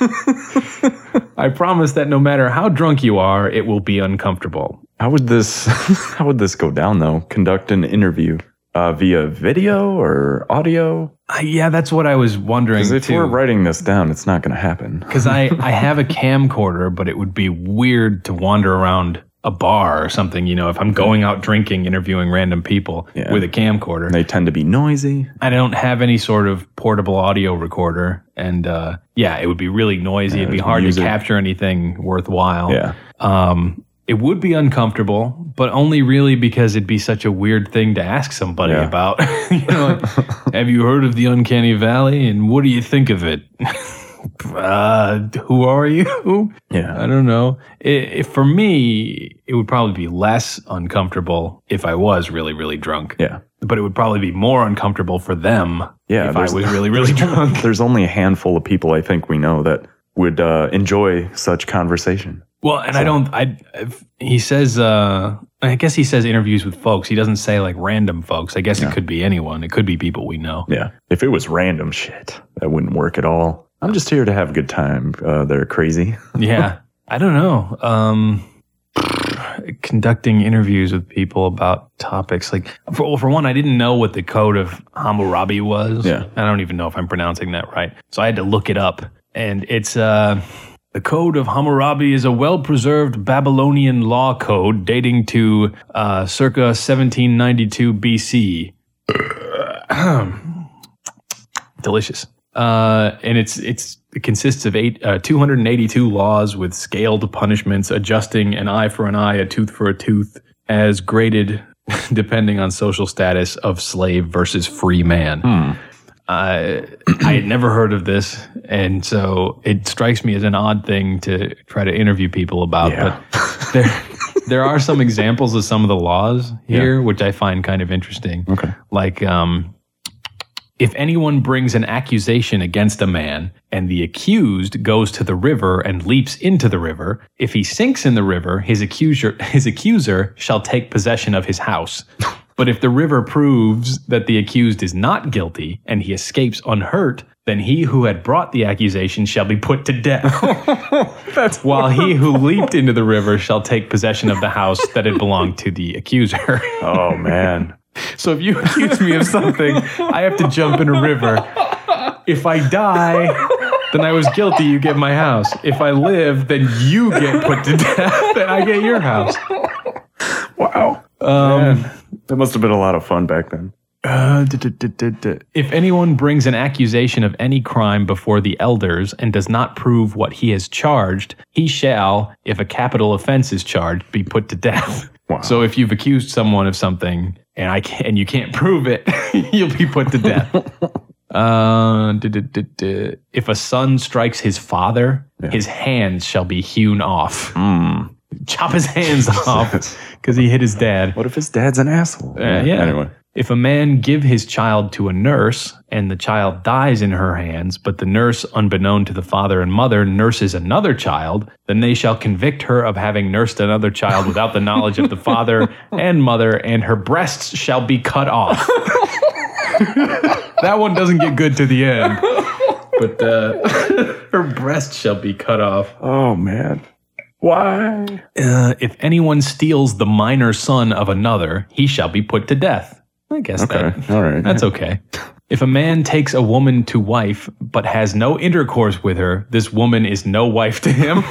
[SPEAKER 1] I promise that no matter how drunk you are, it will be uncomfortable.
[SPEAKER 2] How would this how would this go down though? Conduct an interview uh, via video or audio?
[SPEAKER 1] Uh, yeah, that's what I was wondering
[SPEAKER 2] Because if
[SPEAKER 1] too.
[SPEAKER 2] we're writing this down, it's not going to happen.
[SPEAKER 1] Because I, I have a camcorder, but it would be weird to wander around a bar or something, you know, if I'm going out drinking, interviewing random people
[SPEAKER 2] Yeah.
[SPEAKER 1] with a camcorder.
[SPEAKER 2] They tend to be noisy.
[SPEAKER 1] I don't have any sort of portable audio recorder. And uh, yeah, it would be really noisy.
[SPEAKER 2] Yeah,
[SPEAKER 1] It'd be
[SPEAKER 2] there's
[SPEAKER 1] hard
[SPEAKER 2] music.
[SPEAKER 1] to capture anything worthwhile.
[SPEAKER 2] Yeah.
[SPEAKER 1] Um, it would be uncomfortable, but only really because it'd be such a weird thing to ask somebody
[SPEAKER 2] Yeah.
[SPEAKER 1] about. You know, like, have you heard of the Uncanny Valley? And what do you think of it? uh, who are you?
[SPEAKER 2] Yeah.
[SPEAKER 1] I don't know. It, it, for me, it would probably be less uncomfortable if I was really, really drunk.
[SPEAKER 2] Yeah.
[SPEAKER 1] But it would probably be more uncomfortable for them
[SPEAKER 2] Yeah,
[SPEAKER 1] if I
[SPEAKER 2] there's-
[SPEAKER 1] was really, really drunk.
[SPEAKER 2] There's only a handful of people I think we know that would uh, enjoy such conversation.
[SPEAKER 1] Well, and I don't, I, if he says, uh, I guess he says interviews with folks. He doesn't say like random folks. I guess
[SPEAKER 2] Yeah.
[SPEAKER 1] it could be anyone. It could be people we know.
[SPEAKER 2] Yeah. If it was random shit, that wouldn't work at all. I'm just here to have a good time. Uh, they're crazy.
[SPEAKER 1] Yeah. I don't know. Um, conducting interviews with people about topics like, for, well, for one, I didn't know what the Code of Hammurabi was.
[SPEAKER 2] Yeah.
[SPEAKER 1] I don't even know if I'm pronouncing that right. So I had to look it up. And it's, uh, the Code of Hammurabi is a well-preserved Babylonian law code dating to uh, circa seventeen ninety-two B C. Delicious. Uh, and it's it's it consists of eight uh, two hundred eighty-two laws with scaled punishments, adjusting an eye for an eye, a tooth for a tooth, as graded depending on social status of slave versus free man.
[SPEAKER 2] Hmm.
[SPEAKER 1] Uh, I had never heard of this, and so it strikes me as an odd thing to try to interview people about.
[SPEAKER 2] Yeah.
[SPEAKER 1] But there, there are some examples of some of the laws here, which I find kind of interesting.
[SPEAKER 2] Okay.
[SPEAKER 1] Like, um, if anyone brings an accusation against a man and the accused goes to the river and leaps into the river, if he sinks in the river, his accuser, his accuser shall take possession of his house. But if the river proves that the accused is not guilty and he escapes unhurt, then he who had brought the accusation shall be put to death.
[SPEAKER 2] That's
[SPEAKER 1] While he who leaped into the river shall take possession of the house that had belonged to the accuser.
[SPEAKER 2] Oh, man.
[SPEAKER 1] So if you accuse me of something, I have to jump in a river. If I die, then I was guilty, you get my house. If I live, then you get put to death and I get your house.
[SPEAKER 2] Wow.
[SPEAKER 1] Um,
[SPEAKER 2] Man, that must have been a lot of fun back then.
[SPEAKER 1] Uh, duh, duh, duh, duh, duh. If anyone brings an accusation of any crime before the elders and does not prove what he has charged, he shall, if a capital offense is charged, be put to death.
[SPEAKER 2] Wow.
[SPEAKER 1] So if you've accused someone of something and I can, and you can't prove it, you'll be put to death. Uh, duh, duh, duh, duh. If a son strikes his father, yeah. his hands shall be hewn off.
[SPEAKER 2] Mm.
[SPEAKER 1] Chop his hands off because he hit his dad.
[SPEAKER 2] What if his dad's an asshole?
[SPEAKER 1] Uh, yeah. yeah.
[SPEAKER 2] Anyway.
[SPEAKER 1] If a man give his child to a nurse and the child dies in her hands, but the nurse, unbeknown to the father and mother, nurses another child, then they shall convict her of having nursed another child without the knowledge of the father and mother, and her breasts shall be cut off. That one doesn't get good to the end, but uh, her breasts shall be cut off.
[SPEAKER 2] Oh, man. Why?
[SPEAKER 1] Uh, if anyone steals the minor son of another, he shall be put to death. I guess
[SPEAKER 2] okay.
[SPEAKER 1] that,
[SPEAKER 2] All right.
[SPEAKER 1] that's okay. If a man takes a woman to wife, but has no intercourse with her, this woman is no wife to him.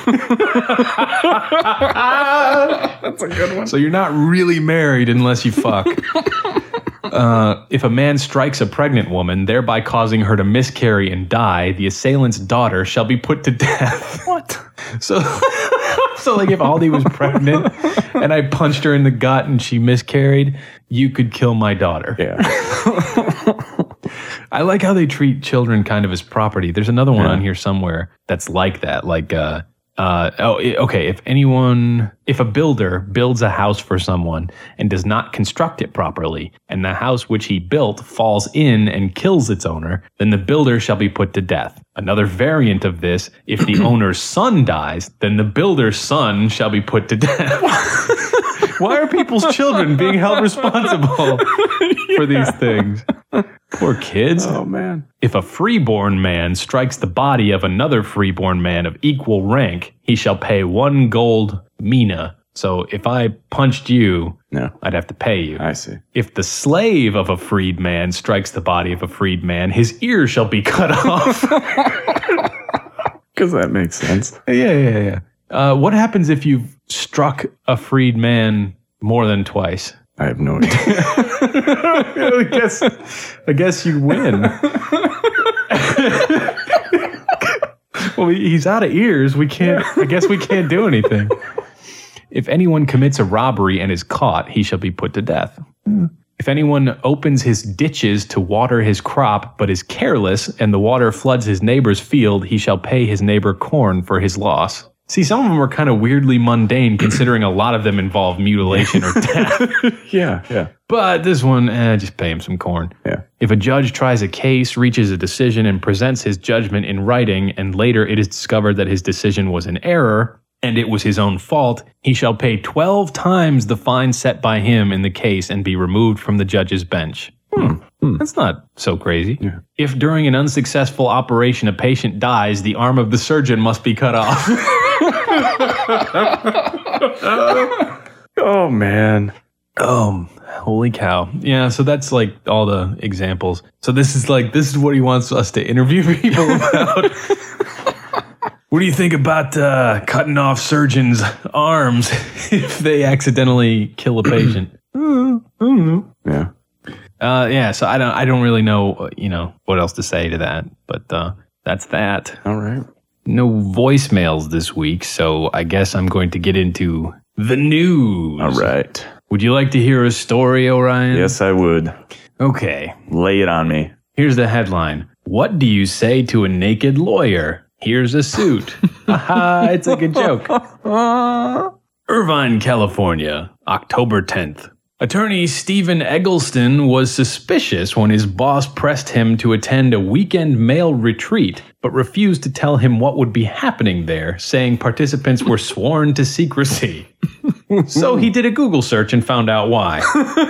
[SPEAKER 2] That's a good one.
[SPEAKER 1] So you're not really married unless you fuck. Uh, if a man strikes a pregnant woman, thereby causing her to miscarry and die, the assailant's daughter shall be put to death.
[SPEAKER 2] What?
[SPEAKER 1] So, so like if Aldi was pregnant and I punched her in the gut and she miscarried, you could kill my daughter.
[SPEAKER 2] Yeah.
[SPEAKER 1] I like how they treat children kind of as property. There's another one
[SPEAKER 2] yeah.
[SPEAKER 1] on here somewhere that's like that. Like, uh, uh, oh, okay. If anyone, if a builder builds a house for someone and does not construct it properly, and the house which he built falls in and kills its owner, then the builder shall be put to death. Another variant of this, if the owner's son dies, then the builder's son shall be put to death. Why are people's children being held responsible yeah. for these things? Poor kids.
[SPEAKER 2] Oh, man.
[SPEAKER 1] If a freeborn man strikes the body of another freeborn man of equal rank, he shall pay one gold mina. So if I punched you,
[SPEAKER 2] no.
[SPEAKER 1] I'd have to pay you.
[SPEAKER 2] I see.
[SPEAKER 1] If the slave of a freed man strikes the body of a freed man, his ear shall be cut off.
[SPEAKER 2] Because that makes sense.
[SPEAKER 1] Yeah, yeah, yeah. Uh, what happens if you've struck a freed man more than twice?
[SPEAKER 2] I have no idea.
[SPEAKER 1] I guess, I guess you win. Well, he's out of ears. We can't, I guess we can't do anything. If anyone commits a robbery and is caught, he shall be put to death. If anyone opens his ditches to water his crop, but is careless, and the water floods his neighbor's field, he shall pay his neighbor corn for his loss. See, some of them are kind of weirdly mundane, considering a lot of them involve mutilation or death.
[SPEAKER 2] Yeah, yeah.
[SPEAKER 1] But this one, eh, just pay him some corn.
[SPEAKER 2] Yeah.
[SPEAKER 1] If a judge tries a case, reaches a decision, and presents his judgment in writing, and later it is discovered that his decision was an error, and it was his own fault, he shall pay twelve times the fine set by him in the case and be removed from the judge's bench. Hmm. Hmm. That's not so crazy.
[SPEAKER 2] Yeah.
[SPEAKER 1] If during an unsuccessful operation a patient dies, the arm of the surgeon must be cut off.
[SPEAKER 2] Oh, man.
[SPEAKER 1] Oh, holy cow. Yeah, so that's like all the examples. So this is like, this is what he wants us to interview people about. What do you think about uh, cutting off surgeons' arms if they accidentally kill a patient? uh, I don't know.
[SPEAKER 2] Yeah.
[SPEAKER 1] Uh, yeah, so I don't I don't really know, you know, what else to say to that, but uh, that's that.
[SPEAKER 2] All right.
[SPEAKER 1] No voicemails this week, so I guess I'm going to get into the news.
[SPEAKER 2] All right.
[SPEAKER 1] Would you like to hear a story, Orion?
[SPEAKER 2] Yes, I would.
[SPEAKER 1] Okay.
[SPEAKER 2] Lay it on me.
[SPEAKER 1] Here's the headline. What do you say to a naked lawyer? Here's a suit. Haha, it's like a joke. Irvine, California, October tenth. Attorney Stephen Eggleston was suspicious when his boss pressed him to attend a weekend male retreat, but refused to tell him what would be happening there, saying participants were sworn to secrecy. So he did a Google search and found out why.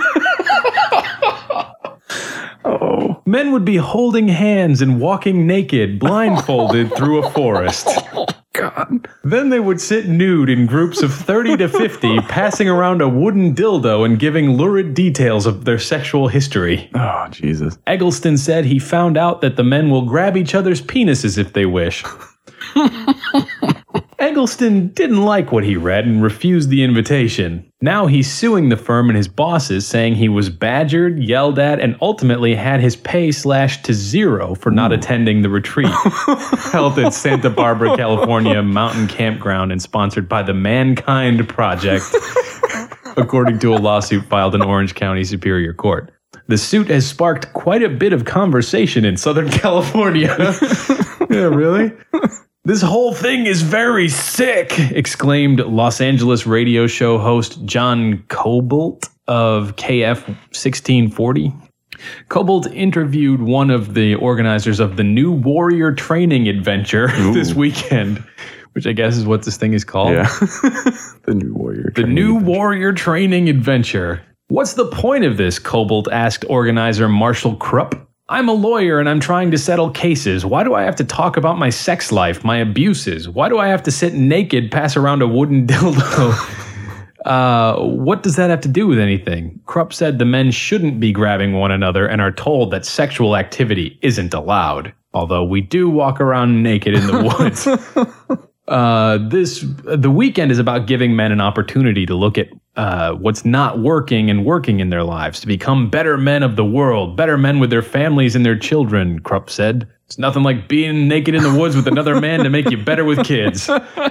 [SPEAKER 2] Oh.
[SPEAKER 1] Men would be holding hands and walking naked, blindfolded through a forest.
[SPEAKER 2] God.
[SPEAKER 1] Then they would sit nude in groups of thirty to fifty, passing around a wooden dildo and giving lurid details of their sexual history.
[SPEAKER 2] Oh, Jesus.
[SPEAKER 1] Eggleston said he found out that the men will grab each other's penises if they wish. Eggleston didn't like what he read and refused the invitation. Now he's suing the firm and his bosses, saying he was badgered, yelled at, and ultimately had his pay slashed to zero for not attending the retreat held at Santa Barbara, California mountain campground and sponsored by the Mankind Project, according to a lawsuit filed in Orange County Superior Court. The suit has sparked quite a bit of conversation in Southern California. Yeah, really? This whole thing is very sick, exclaimed Los Angeles radio show host John Cobalt of K F sixteen forty. Cobalt interviewed one of the organizers of the New Warrior Training Adventure Ooh. this weekend, which I guess is what this thing is called.
[SPEAKER 2] Yeah, the New Warrior
[SPEAKER 1] The New Adventure. Warrior Training Adventure. What's the point of this? Cobalt asked organizer Marshall Krupp. I'm a lawyer and I'm trying to settle cases. Why do I have to talk about my sex life, my abuses? Why do I have to sit naked, pass around a wooden dildo? uh, what does that have to do with anything? Krupp said the men shouldn't be grabbing one another and are told that sexual activity isn't allowed. Although we do walk around naked in the woods. Uh, this the weekend is about giving men an opportunity to look at uh, what's not working and working in their lives, to become better men of the world, better men with their families and their children, Krupp said. It's nothing like being naked in the woods with another man to make you better with kids.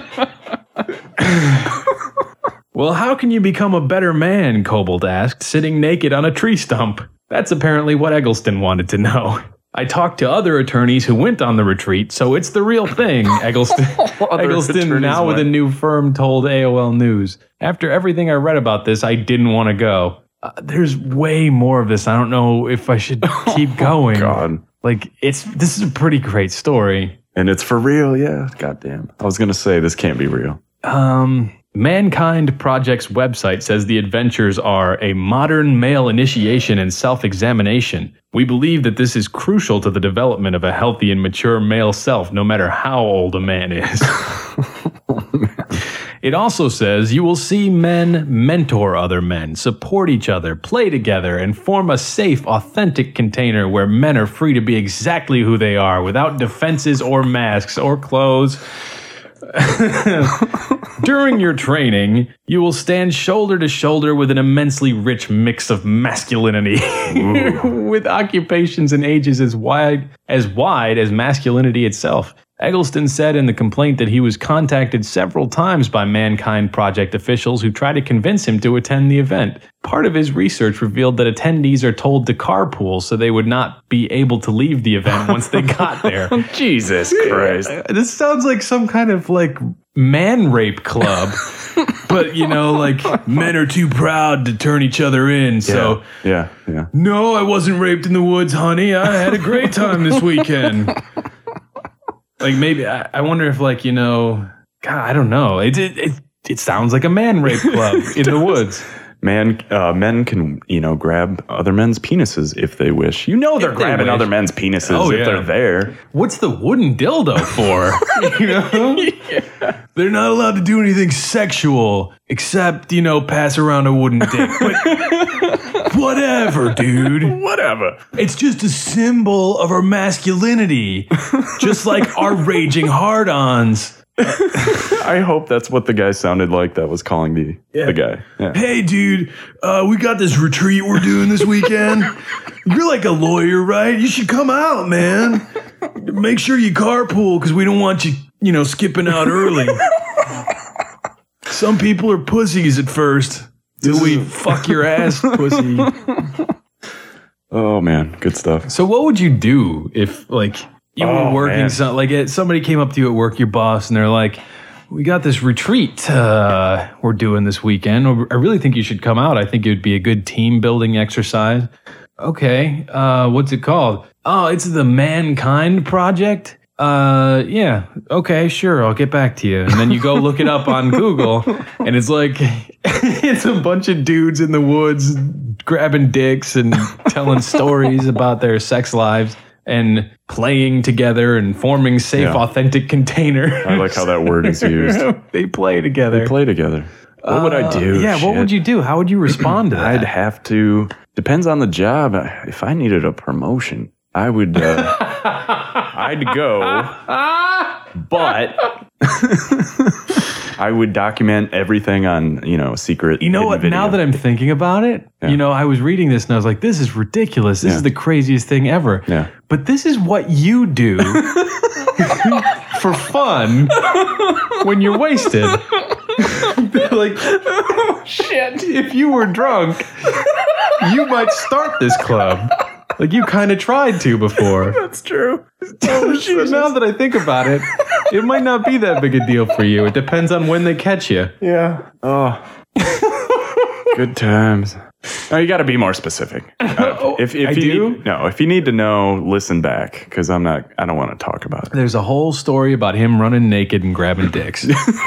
[SPEAKER 1] Well, how can you become a better man, Cobalt asked, sitting naked on a tree stump? That's apparently what Eggleston wanted to know. I talked to other attorneys who went on the retreat, so it's the real thing, Eggleston, Eggleston now went. with a new firm, told A O L News. After everything I read about this, I didn't want to go. Uh, there's way more of this. I don't know if I should keep going.
[SPEAKER 2] Oh, God.
[SPEAKER 1] Like, it's this is a pretty great story.
[SPEAKER 2] And it's for real, yeah. Goddamn. I was going to say, this can't be real.
[SPEAKER 1] Um... Mankind Project's website says the adventures are a modern male initiation and self-examination. We believe that this is crucial to the development of a healthy and mature male self, no matter how old a man is. It also says you will see men mentor other men, support each other, play together, and form a safe, authentic container where men are free to be exactly who they are without defenses or masks or clothes. During your training, you will stand shoulder to shoulder with an immensely rich mix of masculinity, with occupations and ages as wide as wide as masculinity itself. Eggleston said in the complaint that he was contacted several times by Mankind Project officials who tried to convince him to attend the event. Part of his research revealed that attendees are told to carpool so they would not be able to leave the event once they got there.
[SPEAKER 2] Jesus Christ.
[SPEAKER 1] This sounds like some kind of like man rape club. But, you know, like men are too proud to turn each other in. So,
[SPEAKER 2] yeah, yeah. yeah.
[SPEAKER 1] No, I wasn't raped in the woods, honey. I had a great time this weekend. Like, maybe, I, I wonder if, like, you know, God, I don't know. It it it, it sounds like a man rape club in the woods.
[SPEAKER 2] Man, uh, men can, you know, grab other men's penises if they wish. You know they're
[SPEAKER 1] If they
[SPEAKER 2] grabbing
[SPEAKER 1] wish.
[SPEAKER 2] other men's penises
[SPEAKER 1] Oh,
[SPEAKER 2] if
[SPEAKER 1] yeah.
[SPEAKER 2] they're there.
[SPEAKER 1] What's the wooden dildo for? You know? Yeah. They're not allowed to do anything sexual except, you know, pass around a wooden dick. But whatever, dude.
[SPEAKER 2] Whatever.
[SPEAKER 1] It's just a symbol of our masculinity. Just like our raging hard-ons.
[SPEAKER 2] I hope that's what the guy sounded like that was calling the,
[SPEAKER 1] Yeah.
[SPEAKER 2] the guy. Yeah.
[SPEAKER 1] Hey, dude, uh, we got this retreat we're doing this weekend. You're like a lawyer, right? You should come out, man. Make sure you carpool because we don't want you, you know, skipping out early. Some people are pussies at first. Till we fuck your ass, pussy.
[SPEAKER 2] Oh, man. Good stuff.
[SPEAKER 1] So what would you do if, like, you were
[SPEAKER 2] Oh,
[SPEAKER 1] working,
[SPEAKER 2] man.
[SPEAKER 1] so, like, it, somebody came up to you at work, your boss, and they're like, we got this retreat uh, we're doing this weekend. I really think you should come out. I think it would be a good team building exercise. Okay, uh, what's it called? Oh, it's the Mankind Project? Uh, yeah, okay, sure, I'll get back to you. And then you go look it up on Google, and it's like, it's a bunch of dudes in the woods grabbing dicks and telling stories about their sex lives and playing together and forming safe,
[SPEAKER 2] Yeah.
[SPEAKER 1] authentic containers.
[SPEAKER 2] I like how that word is used.
[SPEAKER 1] They play together.
[SPEAKER 2] They play together. What would I do?
[SPEAKER 1] Uh, yeah, what
[SPEAKER 2] Shit.
[SPEAKER 1] would you do? How would you respond to that?
[SPEAKER 2] I'd have to. Depends on the job. If I needed a promotion, I would. Uh, I'd go. But I would document everything on, you know, secret.
[SPEAKER 1] You know what?
[SPEAKER 2] video.
[SPEAKER 1] Now that I'm thinking about it,
[SPEAKER 2] Yeah.
[SPEAKER 1] you know, I was reading this and I was like, this is ridiculous. This
[SPEAKER 2] Yeah.
[SPEAKER 1] is the craziest thing ever.
[SPEAKER 2] Yeah.
[SPEAKER 1] But this is what you do for fun when you're wasted. Like, shit, if you were drunk, you might start this club. Like you kind of tried to before.
[SPEAKER 2] That's true.
[SPEAKER 1] Oh, shit. Now that I think about it, it might not be that big a deal for you. It depends on when they catch you.
[SPEAKER 2] Yeah. Oh. Good times. No, you got to be more specific. Uh, if if
[SPEAKER 1] I
[SPEAKER 2] you
[SPEAKER 1] do?
[SPEAKER 2] Need, no, if you need to know, listen back because I'm not. I don't want to talk about it.
[SPEAKER 1] There's a whole story about him running naked and grabbing dicks.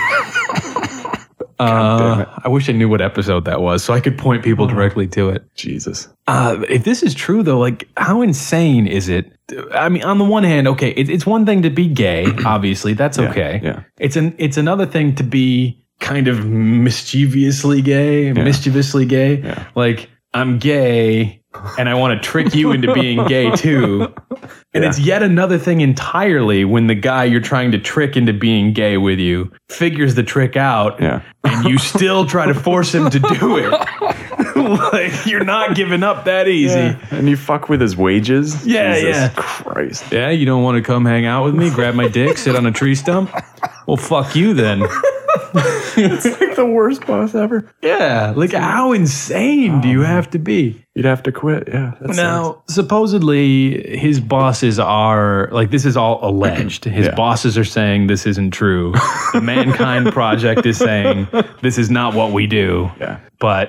[SPEAKER 1] Uh, I wish I knew what episode that was so I could point people directly to it.
[SPEAKER 2] Jesus.
[SPEAKER 1] Uh, if this is true, though, like, how insane is it? I mean, on the one hand, okay, it, it's one thing to be gay, obviously. That's
[SPEAKER 2] Yeah,
[SPEAKER 1] okay.
[SPEAKER 2] yeah.
[SPEAKER 1] It's an it's another thing to be kind of mischievously gay, mischievously gay.
[SPEAKER 2] Yeah.
[SPEAKER 1] Like, I'm gay and I want to trick you into being gay too. And
[SPEAKER 2] Yeah.
[SPEAKER 1] it's yet another thing entirely when the guy you're trying to trick into being gay with you figures the trick out
[SPEAKER 2] Yeah.
[SPEAKER 1] and you still try to force him to do it. Like, you're not giving up that easy.
[SPEAKER 2] Yeah. And you fuck with his wages?
[SPEAKER 1] Yeah,
[SPEAKER 2] Jesus
[SPEAKER 1] yeah.
[SPEAKER 2] Christ.
[SPEAKER 1] Yeah, you don't want to come hang out with me, grab my dick, sit on a tree stump? Well, fuck you then.
[SPEAKER 2] It's like the worst boss ever.
[SPEAKER 1] Yeah, like how insane do you have to be?
[SPEAKER 2] You'd have to quit. Yeah. That sucks.
[SPEAKER 1] Now, supposedly his bosses are, like, this is all alleged. His
[SPEAKER 2] Yeah.
[SPEAKER 1] bosses are saying this isn't true. The Mankind Project is saying this is not what we do.
[SPEAKER 2] Yeah.
[SPEAKER 1] But,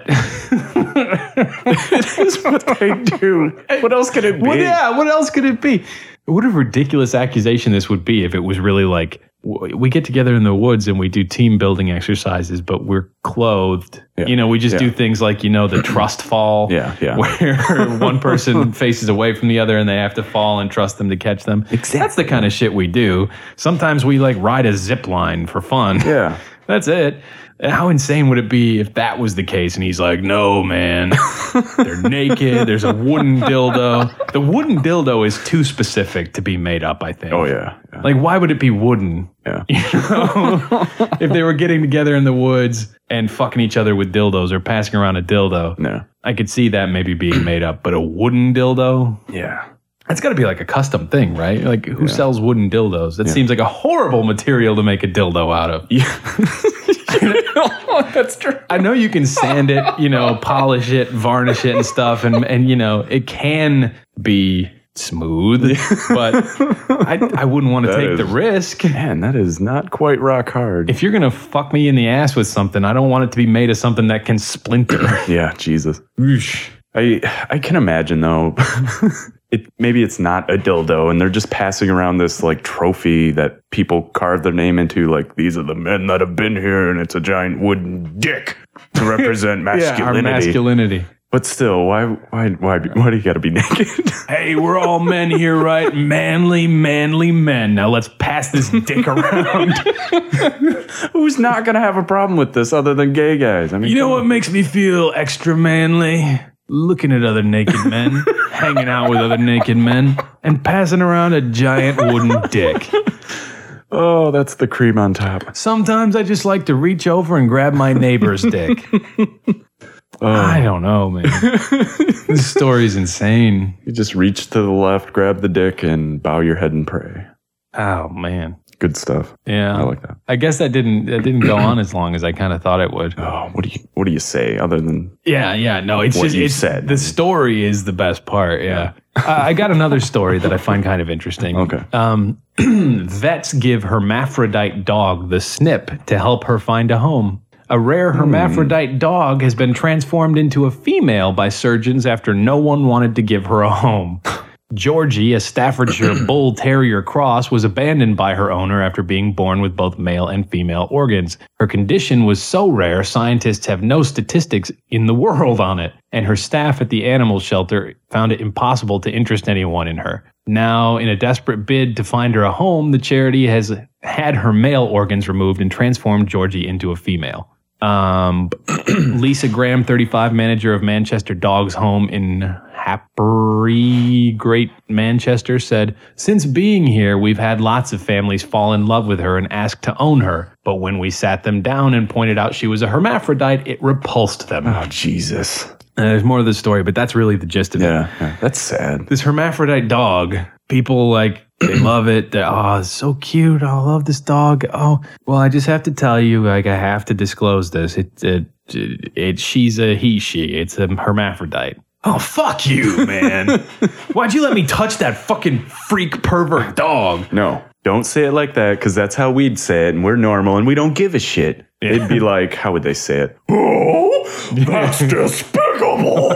[SPEAKER 2] It is what they do. What else could it be?
[SPEAKER 1] well, yeah, what else could it be? What a ridiculous accusation this would be if it was really like, w- we get together in the woods and we do team building exercises, but we're clothed.
[SPEAKER 2] Yeah.
[SPEAKER 1] You know, we just
[SPEAKER 2] Yeah.
[SPEAKER 1] do things like, you know, the trust fall.
[SPEAKER 2] Yeah, yeah.
[SPEAKER 1] Where one person faces away from the other and they have to fall and trust them to catch them.
[SPEAKER 2] Exactly.
[SPEAKER 1] That's the kind of shit we do. Sometimes we like ride a zip line for fun.
[SPEAKER 2] Yeah.
[SPEAKER 1] That's it. How insane would it be if that was the case? And he's like, no, man, they're naked. There's a wooden dildo. The wooden dildo is too specific to be made up, I think.
[SPEAKER 2] Oh, yeah. yeah.
[SPEAKER 1] Like, why would it be wooden?
[SPEAKER 2] yeah.
[SPEAKER 1] You know? If they were getting together in the woods and fucking each other with dildos or passing around a dildo,
[SPEAKER 2] No.
[SPEAKER 1] I could see that maybe being made up. But a wooden dildo?
[SPEAKER 2] Yeah.
[SPEAKER 1] That's got to be like a custom thing, right? Like, who
[SPEAKER 2] Yeah.
[SPEAKER 1] sells wooden dildos? That seems like a horrible material to make a dildo out of.
[SPEAKER 2] Yeah. That's true.
[SPEAKER 1] I know you can sand it, you know, polish it, varnish it and stuff. And, and you know, it can be smooth, but I, I wouldn't want to
[SPEAKER 2] That
[SPEAKER 1] take
[SPEAKER 2] is-
[SPEAKER 1] the risk.
[SPEAKER 2] Man, that is not quite rock hard.
[SPEAKER 1] If you're going to fuck me in the ass with something, I don't want it to be made of something that can splinter.
[SPEAKER 2] Yeah, Jesus.
[SPEAKER 1] Oosh.
[SPEAKER 2] I I can imagine though. It maybe it's not a dildo, and they're just passing around this like trophy that people carve their name into. Like, these are the men that have been here, and it's a giant wooden dick to represent
[SPEAKER 1] Yeah, our
[SPEAKER 2] masculinity.
[SPEAKER 1] masculinity.
[SPEAKER 2] But still, why why why why do you got to be naked?
[SPEAKER 1] Hey, we're all men here, right? Manly, manly men. Now let's pass this dick around.
[SPEAKER 2] Who's not gonna have a problem with this other than gay guys? I mean,
[SPEAKER 1] You know
[SPEAKER 2] come
[SPEAKER 1] what
[SPEAKER 2] on.
[SPEAKER 1] makes me feel extra manly? Looking at other naked men, hanging out with other naked men, and passing around a giant wooden dick.
[SPEAKER 2] Oh, that's the cream on top.
[SPEAKER 1] Sometimes I just like to reach over and grab my neighbor's dick.
[SPEAKER 2] Oh,
[SPEAKER 1] I don't know, man. This story's insane.
[SPEAKER 2] you just reach to the left, grab the dick, and bow your head and pray.
[SPEAKER 1] Oh, man.
[SPEAKER 2] Good stuff.
[SPEAKER 1] Yeah.
[SPEAKER 2] I like that.
[SPEAKER 1] I guess that didn't that didn't go on as long as I kind of thought it would.
[SPEAKER 2] Oh, what do you what do you say other than
[SPEAKER 1] Yeah, yeah, no, it's
[SPEAKER 2] What
[SPEAKER 1] just
[SPEAKER 2] you
[SPEAKER 1] it's,
[SPEAKER 2] said.
[SPEAKER 1] the story is the best part. Yeah, uh, I got another story that I find kind of interesting.
[SPEAKER 2] Okay.
[SPEAKER 1] um, vets give hermaphrodite dog the snip to help her find a home. A rare hermaphrodite dog has been transformed into a female by surgeons after no one wanted to give her a home. Georgie, a Staffordshire Bull Terrier cross, was abandoned by her owner after being born with both male and female organs. Her condition was so rare, scientists have no statistics in the world on it, and her staff at the animal shelter found it impossible to interest anyone in her. Now, in a desperate bid to find her a home, the charity has had her male organs removed and transformed Georgie into a female. Um, Lisa Graham, thirty-five, manager of Manchester Dogs Home in Happy Great Manchester said, since being here, we've had lots of families fall in love with her and ask to own her. But when we sat them down and pointed out she was a hermaphrodite, it repulsed them.
[SPEAKER 2] Oh, Jesus.
[SPEAKER 1] And there's more to the story, but that's really the gist of
[SPEAKER 2] Yeah,
[SPEAKER 1] it.
[SPEAKER 2] yeah, that's sad.
[SPEAKER 1] This hermaphrodite dog, people like, they love it. They're, oh, it's so cute. Oh, I love this dog. Oh, well, I just have to tell you, like, I have to disclose this. It, it, it, it she's a he, she. It's a hermaphrodite. Oh, fuck you, man. Why'd you let me touch that fucking freak pervert dog?
[SPEAKER 2] No, don't say it like that, because that's how we'd say it, and we're normal, and we don't give a shit. Yeah. It'd be like, how would they say it? Oh, that's despicable.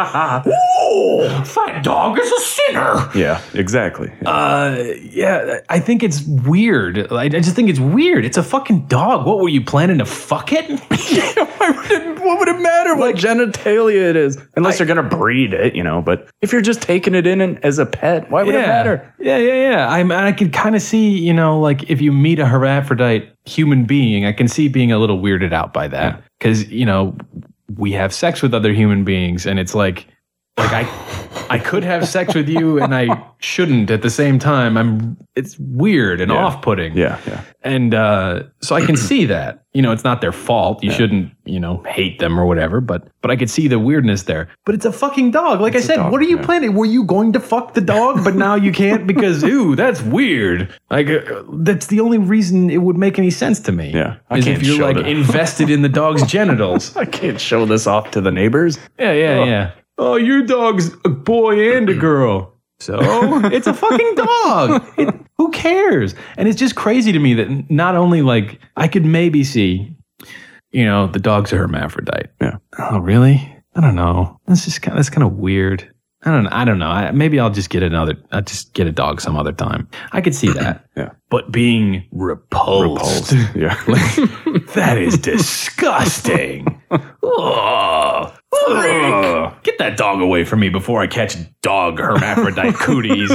[SPEAKER 2] Oh,
[SPEAKER 1] that dog is a sinner.
[SPEAKER 2] Yeah, exactly. Yeah.
[SPEAKER 1] Uh, yeah, I think it's weird. I just think it's weird. It's a fucking dog. What, were you planning to fuck it?
[SPEAKER 2] Yeah, why would it, what would it matter what like, genitalia it is? Unless I, you're going to breed it, you know. But if you're just taking it in as a pet, why would
[SPEAKER 1] yeah,
[SPEAKER 2] it matter?
[SPEAKER 1] Yeah, yeah, yeah. I I can kind of see, you know, like if you meet a hermaphrodite human being, I can see being a little weirded out by that. Because, yeah. you know, we have sex with other human beings, and it's like, like I, I could have sex with you, and I shouldn't at the same time. I'm. It's weird and
[SPEAKER 2] yeah.
[SPEAKER 1] off-putting.
[SPEAKER 2] Yeah, yeah.
[SPEAKER 1] And uh, so I can see that. You know, it's not their fault. You yeah. shouldn't, you know, hate them or whatever. But but I could see the weirdness there. But it's a fucking dog. Like it's I said, dog, what are you yeah. planning? Were you going to fuck the dog, but now you can't because ooh, that's weird. Like uh, that's the only reason it would make any sense to me.
[SPEAKER 2] Yeah,
[SPEAKER 1] I is if you're like it. invested in the dog's genitals.
[SPEAKER 2] I can't show this off to the neighbors.
[SPEAKER 1] Yeah, yeah, oh. yeah. Oh, your dog's a boy and a girl. So it's a fucking dog. It, who cares? And it's just crazy to me that not only like I could maybe see, you know, the dog's a hermaphrodite.
[SPEAKER 2] Yeah.
[SPEAKER 1] Oh, really? I don't know. That's just kind of, that's kind of weird. I don't I don't know. I, maybe I'll just get another. I'll just get a dog some other time. I could see that.
[SPEAKER 2] Yeah.
[SPEAKER 1] But being repulsed, repulsed.
[SPEAKER 2] yeah,
[SPEAKER 1] like, that is disgusting. Oh, freak. Get that dog away from me before I catch dog hermaphrodite cooties.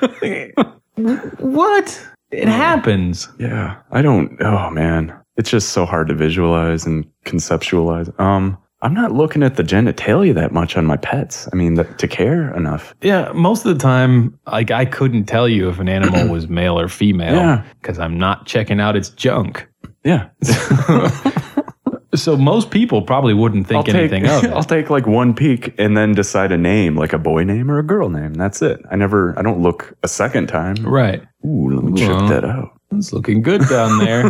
[SPEAKER 1] What? It happens.
[SPEAKER 2] Yeah. I don't. Oh man, it's just so hard to visualize and conceptualize. Um. I'm not looking at the genitalia that much on my pets. I mean, the, to care enough.
[SPEAKER 1] Yeah, most of the time, like I couldn't tell you if an animal was male or female because yeah. I'm not checking out its junk.
[SPEAKER 2] Yeah.
[SPEAKER 1] So most people probably wouldn't think
[SPEAKER 2] I'll
[SPEAKER 1] anything
[SPEAKER 2] take,
[SPEAKER 1] of it.
[SPEAKER 2] I'll take like one peek and then decide a name, like a boy name or a girl name. That's it. I never, I don't look a second time.
[SPEAKER 1] Right.
[SPEAKER 2] Ooh, let me
[SPEAKER 1] well,
[SPEAKER 2] check that out.
[SPEAKER 1] It's looking good down there.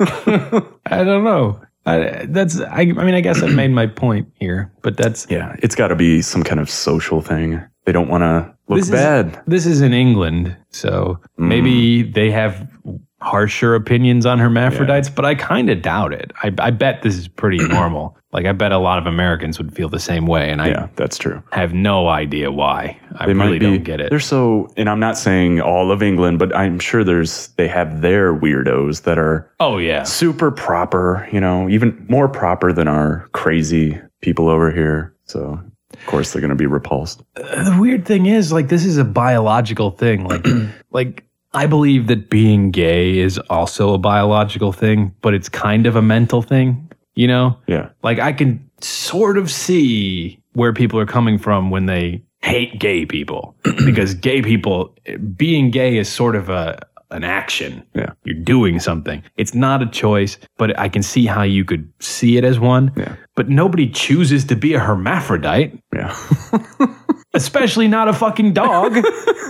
[SPEAKER 1] I don't know. I, that's. I, I mean, I guess I made my point here, but that's.
[SPEAKER 2] Yeah, it's got to be some kind of social thing. They don't want to look
[SPEAKER 1] this
[SPEAKER 2] bad.
[SPEAKER 1] Is, this is in England, so mm. maybe they have harsher opinions on hermaphrodites, yeah. but I kind of doubt it. I, I bet this is pretty normal. Like, I bet a lot of Americans would feel the same way, and I
[SPEAKER 2] yeah, that's true.
[SPEAKER 1] have no idea why. I they really be, don't get it.
[SPEAKER 2] They're so, and I'm not saying all of England, but I'm sure there's they have their weirdos that are
[SPEAKER 1] oh yeah
[SPEAKER 2] super proper, you know, even more proper than our crazy people over here. So of course they're going to be repulsed.
[SPEAKER 1] Uh, the weird thing is, like, this is a biological thing. Like, like. I believe that being gay is also a biological thing, but it's kind of a mental thing, you know?
[SPEAKER 2] Yeah.
[SPEAKER 1] Like, I can sort of see where people are coming from when they hate gay people, because gay people, being gay is sort of a an action.
[SPEAKER 2] Yeah.
[SPEAKER 1] You're doing something. It's not a choice, but I can see how you could see it as one.
[SPEAKER 2] Yeah.
[SPEAKER 1] But nobody chooses to be a hermaphrodite.
[SPEAKER 2] Yeah.
[SPEAKER 1] Especially not a fucking dog.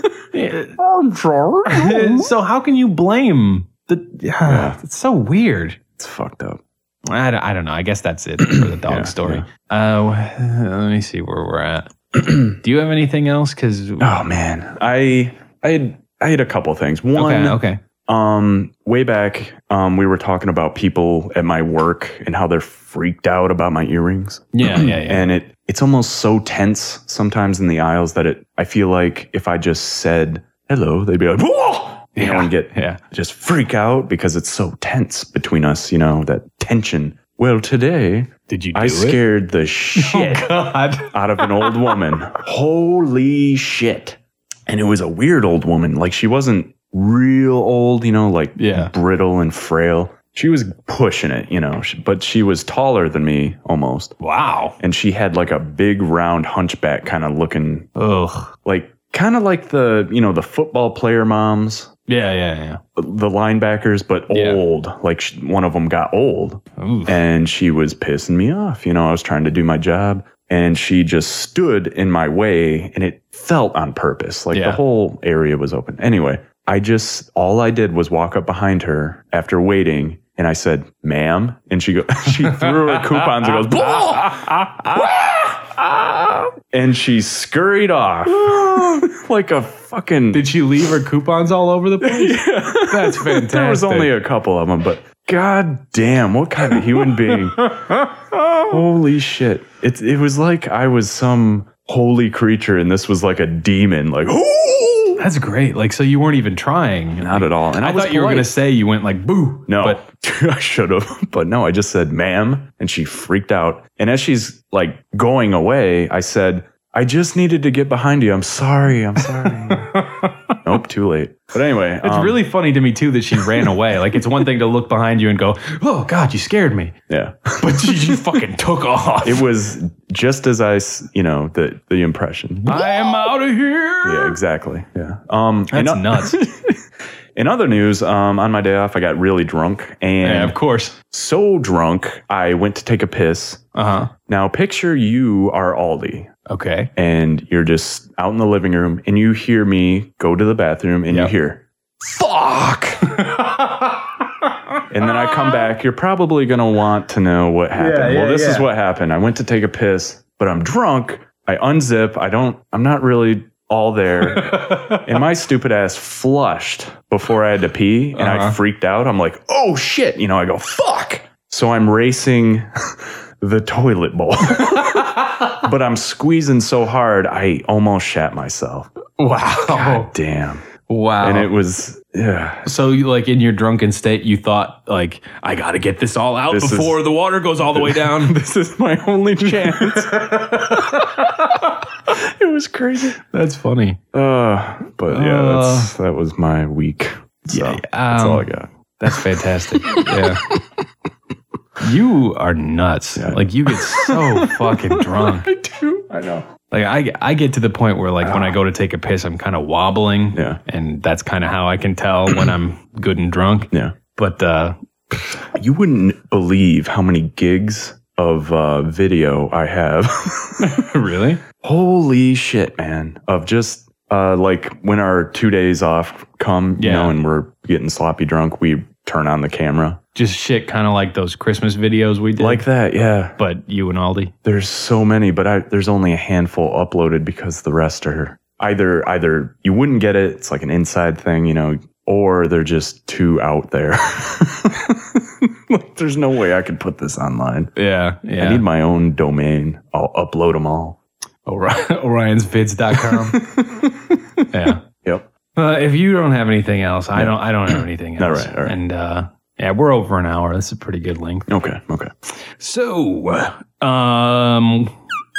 [SPEAKER 2] I'm sorry.
[SPEAKER 1] So how can you blame the? Yeah. It's so weird.
[SPEAKER 2] It's fucked up.
[SPEAKER 1] I don't, I don't know. I guess that's it for the dog yeah, story. Yeah. Uh, let me see where we're at. Do you have anything else? Because
[SPEAKER 2] oh man, I I had I had a couple things. One,
[SPEAKER 1] okay, okay.
[SPEAKER 2] Um, way back, um, we were talking about people at my work and how they're freaked out about my earrings.
[SPEAKER 1] Yeah, yeah, yeah.
[SPEAKER 2] And it it's almost so tense sometimes in the aisles that it I feel like if I just said hello, they'd be like, whoa! You
[SPEAKER 1] yeah,
[SPEAKER 2] know, and get
[SPEAKER 1] yeah.
[SPEAKER 2] just freak out because it's so tense between us, you know, that tension. Well, today,
[SPEAKER 1] did you do
[SPEAKER 2] I
[SPEAKER 1] it?
[SPEAKER 2] scared the shit
[SPEAKER 1] oh, God.
[SPEAKER 2] out of an old woman. Holy shit. And it was a weird old woman. Like, she wasn't real old, you know, like
[SPEAKER 1] yeah.
[SPEAKER 2] brittle and frail. she was pushing it, you know, but she was taller than me almost.
[SPEAKER 1] Wow.
[SPEAKER 2] And she had like a big round hunchback kind of looking,
[SPEAKER 1] Ugh.
[SPEAKER 2] like kind of like the, you know, the football player moms.
[SPEAKER 1] Yeah, yeah, yeah.
[SPEAKER 2] The linebackers, but
[SPEAKER 1] Yeah.
[SPEAKER 2] old. Like she, one of them got old.
[SPEAKER 1] Oof.
[SPEAKER 2] And she was pissing me off. You know, I was trying to do my job and she just stood in my way and it felt on purpose. Like
[SPEAKER 1] Yeah.
[SPEAKER 2] the whole area was open. Anyway, I just, all I did was walk up behind her after waiting and I said, ma'am. And she go, she threw her coupons and goes, and she scurried off like a fucking.
[SPEAKER 1] Did she leave her coupons all over the place?
[SPEAKER 2] Yeah.
[SPEAKER 1] That's fantastic.
[SPEAKER 2] There was only a couple of them, but god damn, what kind of human being? Holy shit. It, it was like I was some holy creature and this was like a demon. Like, ooh!
[SPEAKER 1] That's great. Like, so you weren't even trying.
[SPEAKER 2] Not at all. And
[SPEAKER 1] I,
[SPEAKER 2] I, was
[SPEAKER 1] thought you were
[SPEAKER 2] polite.
[SPEAKER 1] going to say you went like, boo.
[SPEAKER 2] No,
[SPEAKER 1] But
[SPEAKER 2] I should have. But no, I just said, ma'am. And she freaked out. And as she's like going away, I said, I just needed to get behind you. I'm sorry. I'm sorry. Nope, too late. But anyway.
[SPEAKER 1] it's
[SPEAKER 2] um,
[SPEAKER 1] really funny to me, too, that she ran away. Like, it's one thing to look behind you and go, oh, God, you scared me.
[SPEAKER 2] Yeah.
[SPEAKER 1] But you, you fucking took off.
[SPEAKER 2] It was just as I, s- you know, the, the impression.
[SPEAKER 1] I am out of here.
[SPEAKER 2] Yeah, exactly. Yeah. Um,
[SPEAKER 1] That's
[SPEAKER 2] in,
[SPEAKER 1] nuts.
[SPEAKER 2] in other news, um, on my day off, I got really drunk and
[SPEAKER 1] Yeah, of course.
[SPEAKER 2] so drunk, I went to take a piss.
[SPEAKER 1] Uh-huh.
[SPEAKER 2] Now, picture you are Aldi.
[SPEAKER 1] Okay.
[SPEAKER 2] And you're just out in the living room and you hear me go to the bathroom and
[SPEAKER 1] Yep.
[SPEAKER 2] you hear, fuck. And then I come back. You're probably going to want to know what happened.
[SPEAKER 1] Yeah, yeah,
[SPEAKER 2] well, this is
[SPEAKER 1] yeah.
[SPEAKER 2] what happened. I went to take a piss, but I'm drunk. I unzip. I don't, I'm not really all there. And my stupid ass flushed before I had to pee and I
[SPEAKER 1] Uh-huh.
[SPEAKER 2] freaked out. I'm like, oh shit. You know, I go, fuck. So I'm racing the toilet bowl. But I'm squeezing so hard, I almost shat myself.
[SPEAKER 1] Wow.
[SPEAKER 2] God damn.
[SPEAKER 1] Wow.
[SPEAKER 2] And it was, yeah.
[SPEAKER 1] So, you, like, in your drunken state, you thought, like, I got to get this all out
[SPEAKER 2] This is-
[SPEAKER 1] before the water goes all the way down.
[SPEAKER 2] This is my only chance. It was crazy.
[SPEAKER 1] That's funny.
[SPEAKER 2] Uh, but yeah, that's, that was my week. So
[SPEAKER 1] Yeah,
[SPEAKER 2] that's
[SPEAKER 1] um,
[SPEAKER 2] all I got.
[SPEAKER 1] That's fantastic. Yeah. You are nuts.
[SPEAKER 2] Yeah.
[SPEAKER 1] Like, you get so fucking drunk.
[SPEAKER 2] I do. I know.
[SPEAKER 1] Like, I, I get to the point where, like, when I go to take a piss, I'm kind of wobbling.
[SPEAKER 2] Yeah.
[SPEAKER 1] And that's kind of how I can tell when I'm good and drunk.
[SPEAKER 2] Yeah.
[SPEAKER 1] But, uh,
[SPEAKER 2] You wouldn't believe how many gigs of uh, video I have.
[SPEAKER 1] really?
[SPEAKER 2] Holy shit, man. Of just uh, like when our two days off come, you
[SPEAKER 1] Yeah.
[SPEAKER 2] know, and we're getting sloppy drunk, we turn on the camera.
[SPEAKER 1] Just shit kind of like those Christmas videos we did.
[SPEAKER 2] Like that, yeah.
[SPEAKER 1] But you and Aldi.
[SPEAKER 2] There's so many, but I, there's only a handful uploaded because the rest are either either you wouldn't get it, it's like an inside thing, you know, or they're just too out there. Like, there's no way I could put this online.
[SPEAKER 1] Yeah. Yeah.
[SPEAKER 2] I need my own domain. I'll upload them all.
[SPEAKER 1] Orions Vids dot com. Yeah.
[SPEAKER 2] Yep.
[SPEAKER 1] Uh, if you don't have anything else, I don't. I don't have anything
[SPEAKER 2] All
[SPEAKER 1] else.
[SPEAKER 2] right, all right.
[SPEAKER 1] And uh, yeah, we're over an hour. That's a pretty good length.
[SPEAKER 2] Okay. Okay.
[SPEAKER 1] So, um,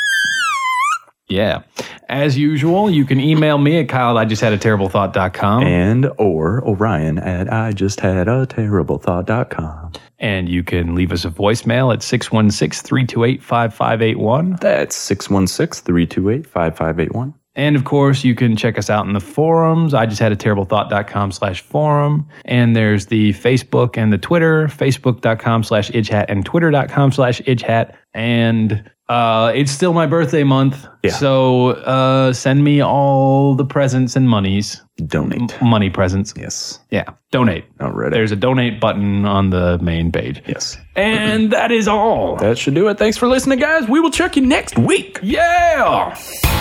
[SPEAKER 1] yeah, as usual, you can email me at Kyle. I just had a terrible thought dot com,
[SPEAKER 2] And or Orion at I just had a terrible thought dot com.
[SPEAKER 1] and you can leave us a voicemail at six one six, three two eight, five five eight one.
[SPEAKER 2] That's six one six, three two eight, five five eight one.
[SPEAKER 1] And of course, you can check us out in the forums. I just had a terrible thought dot com slash forum. And there's the Facebook and the Twitter, facebook dot com slash itchhat and twitter dot com slash itchhat. And uh, it's still my birthday month.
[SPEAKER 2] Yeah.
[SPEAKER 1] So uh, send me all the presents and monies.
[SPEAKER 2] Donate.
[SPEAKER 1] Money presents.
[SPEAKER 2] Yes.
[SPEAKER 1] Yeah. Donate.
[SPEAKER 2] Alright.
[SPEAKER 1] There's a donate button on the main page.
[SPEAKER 2] Yes.
[SPEAKER 1] And that is all.
[SPEAKER 2] That should do it. Thanks for listening, guys. We will check you next week.
[SPEAKER 1] Yeah.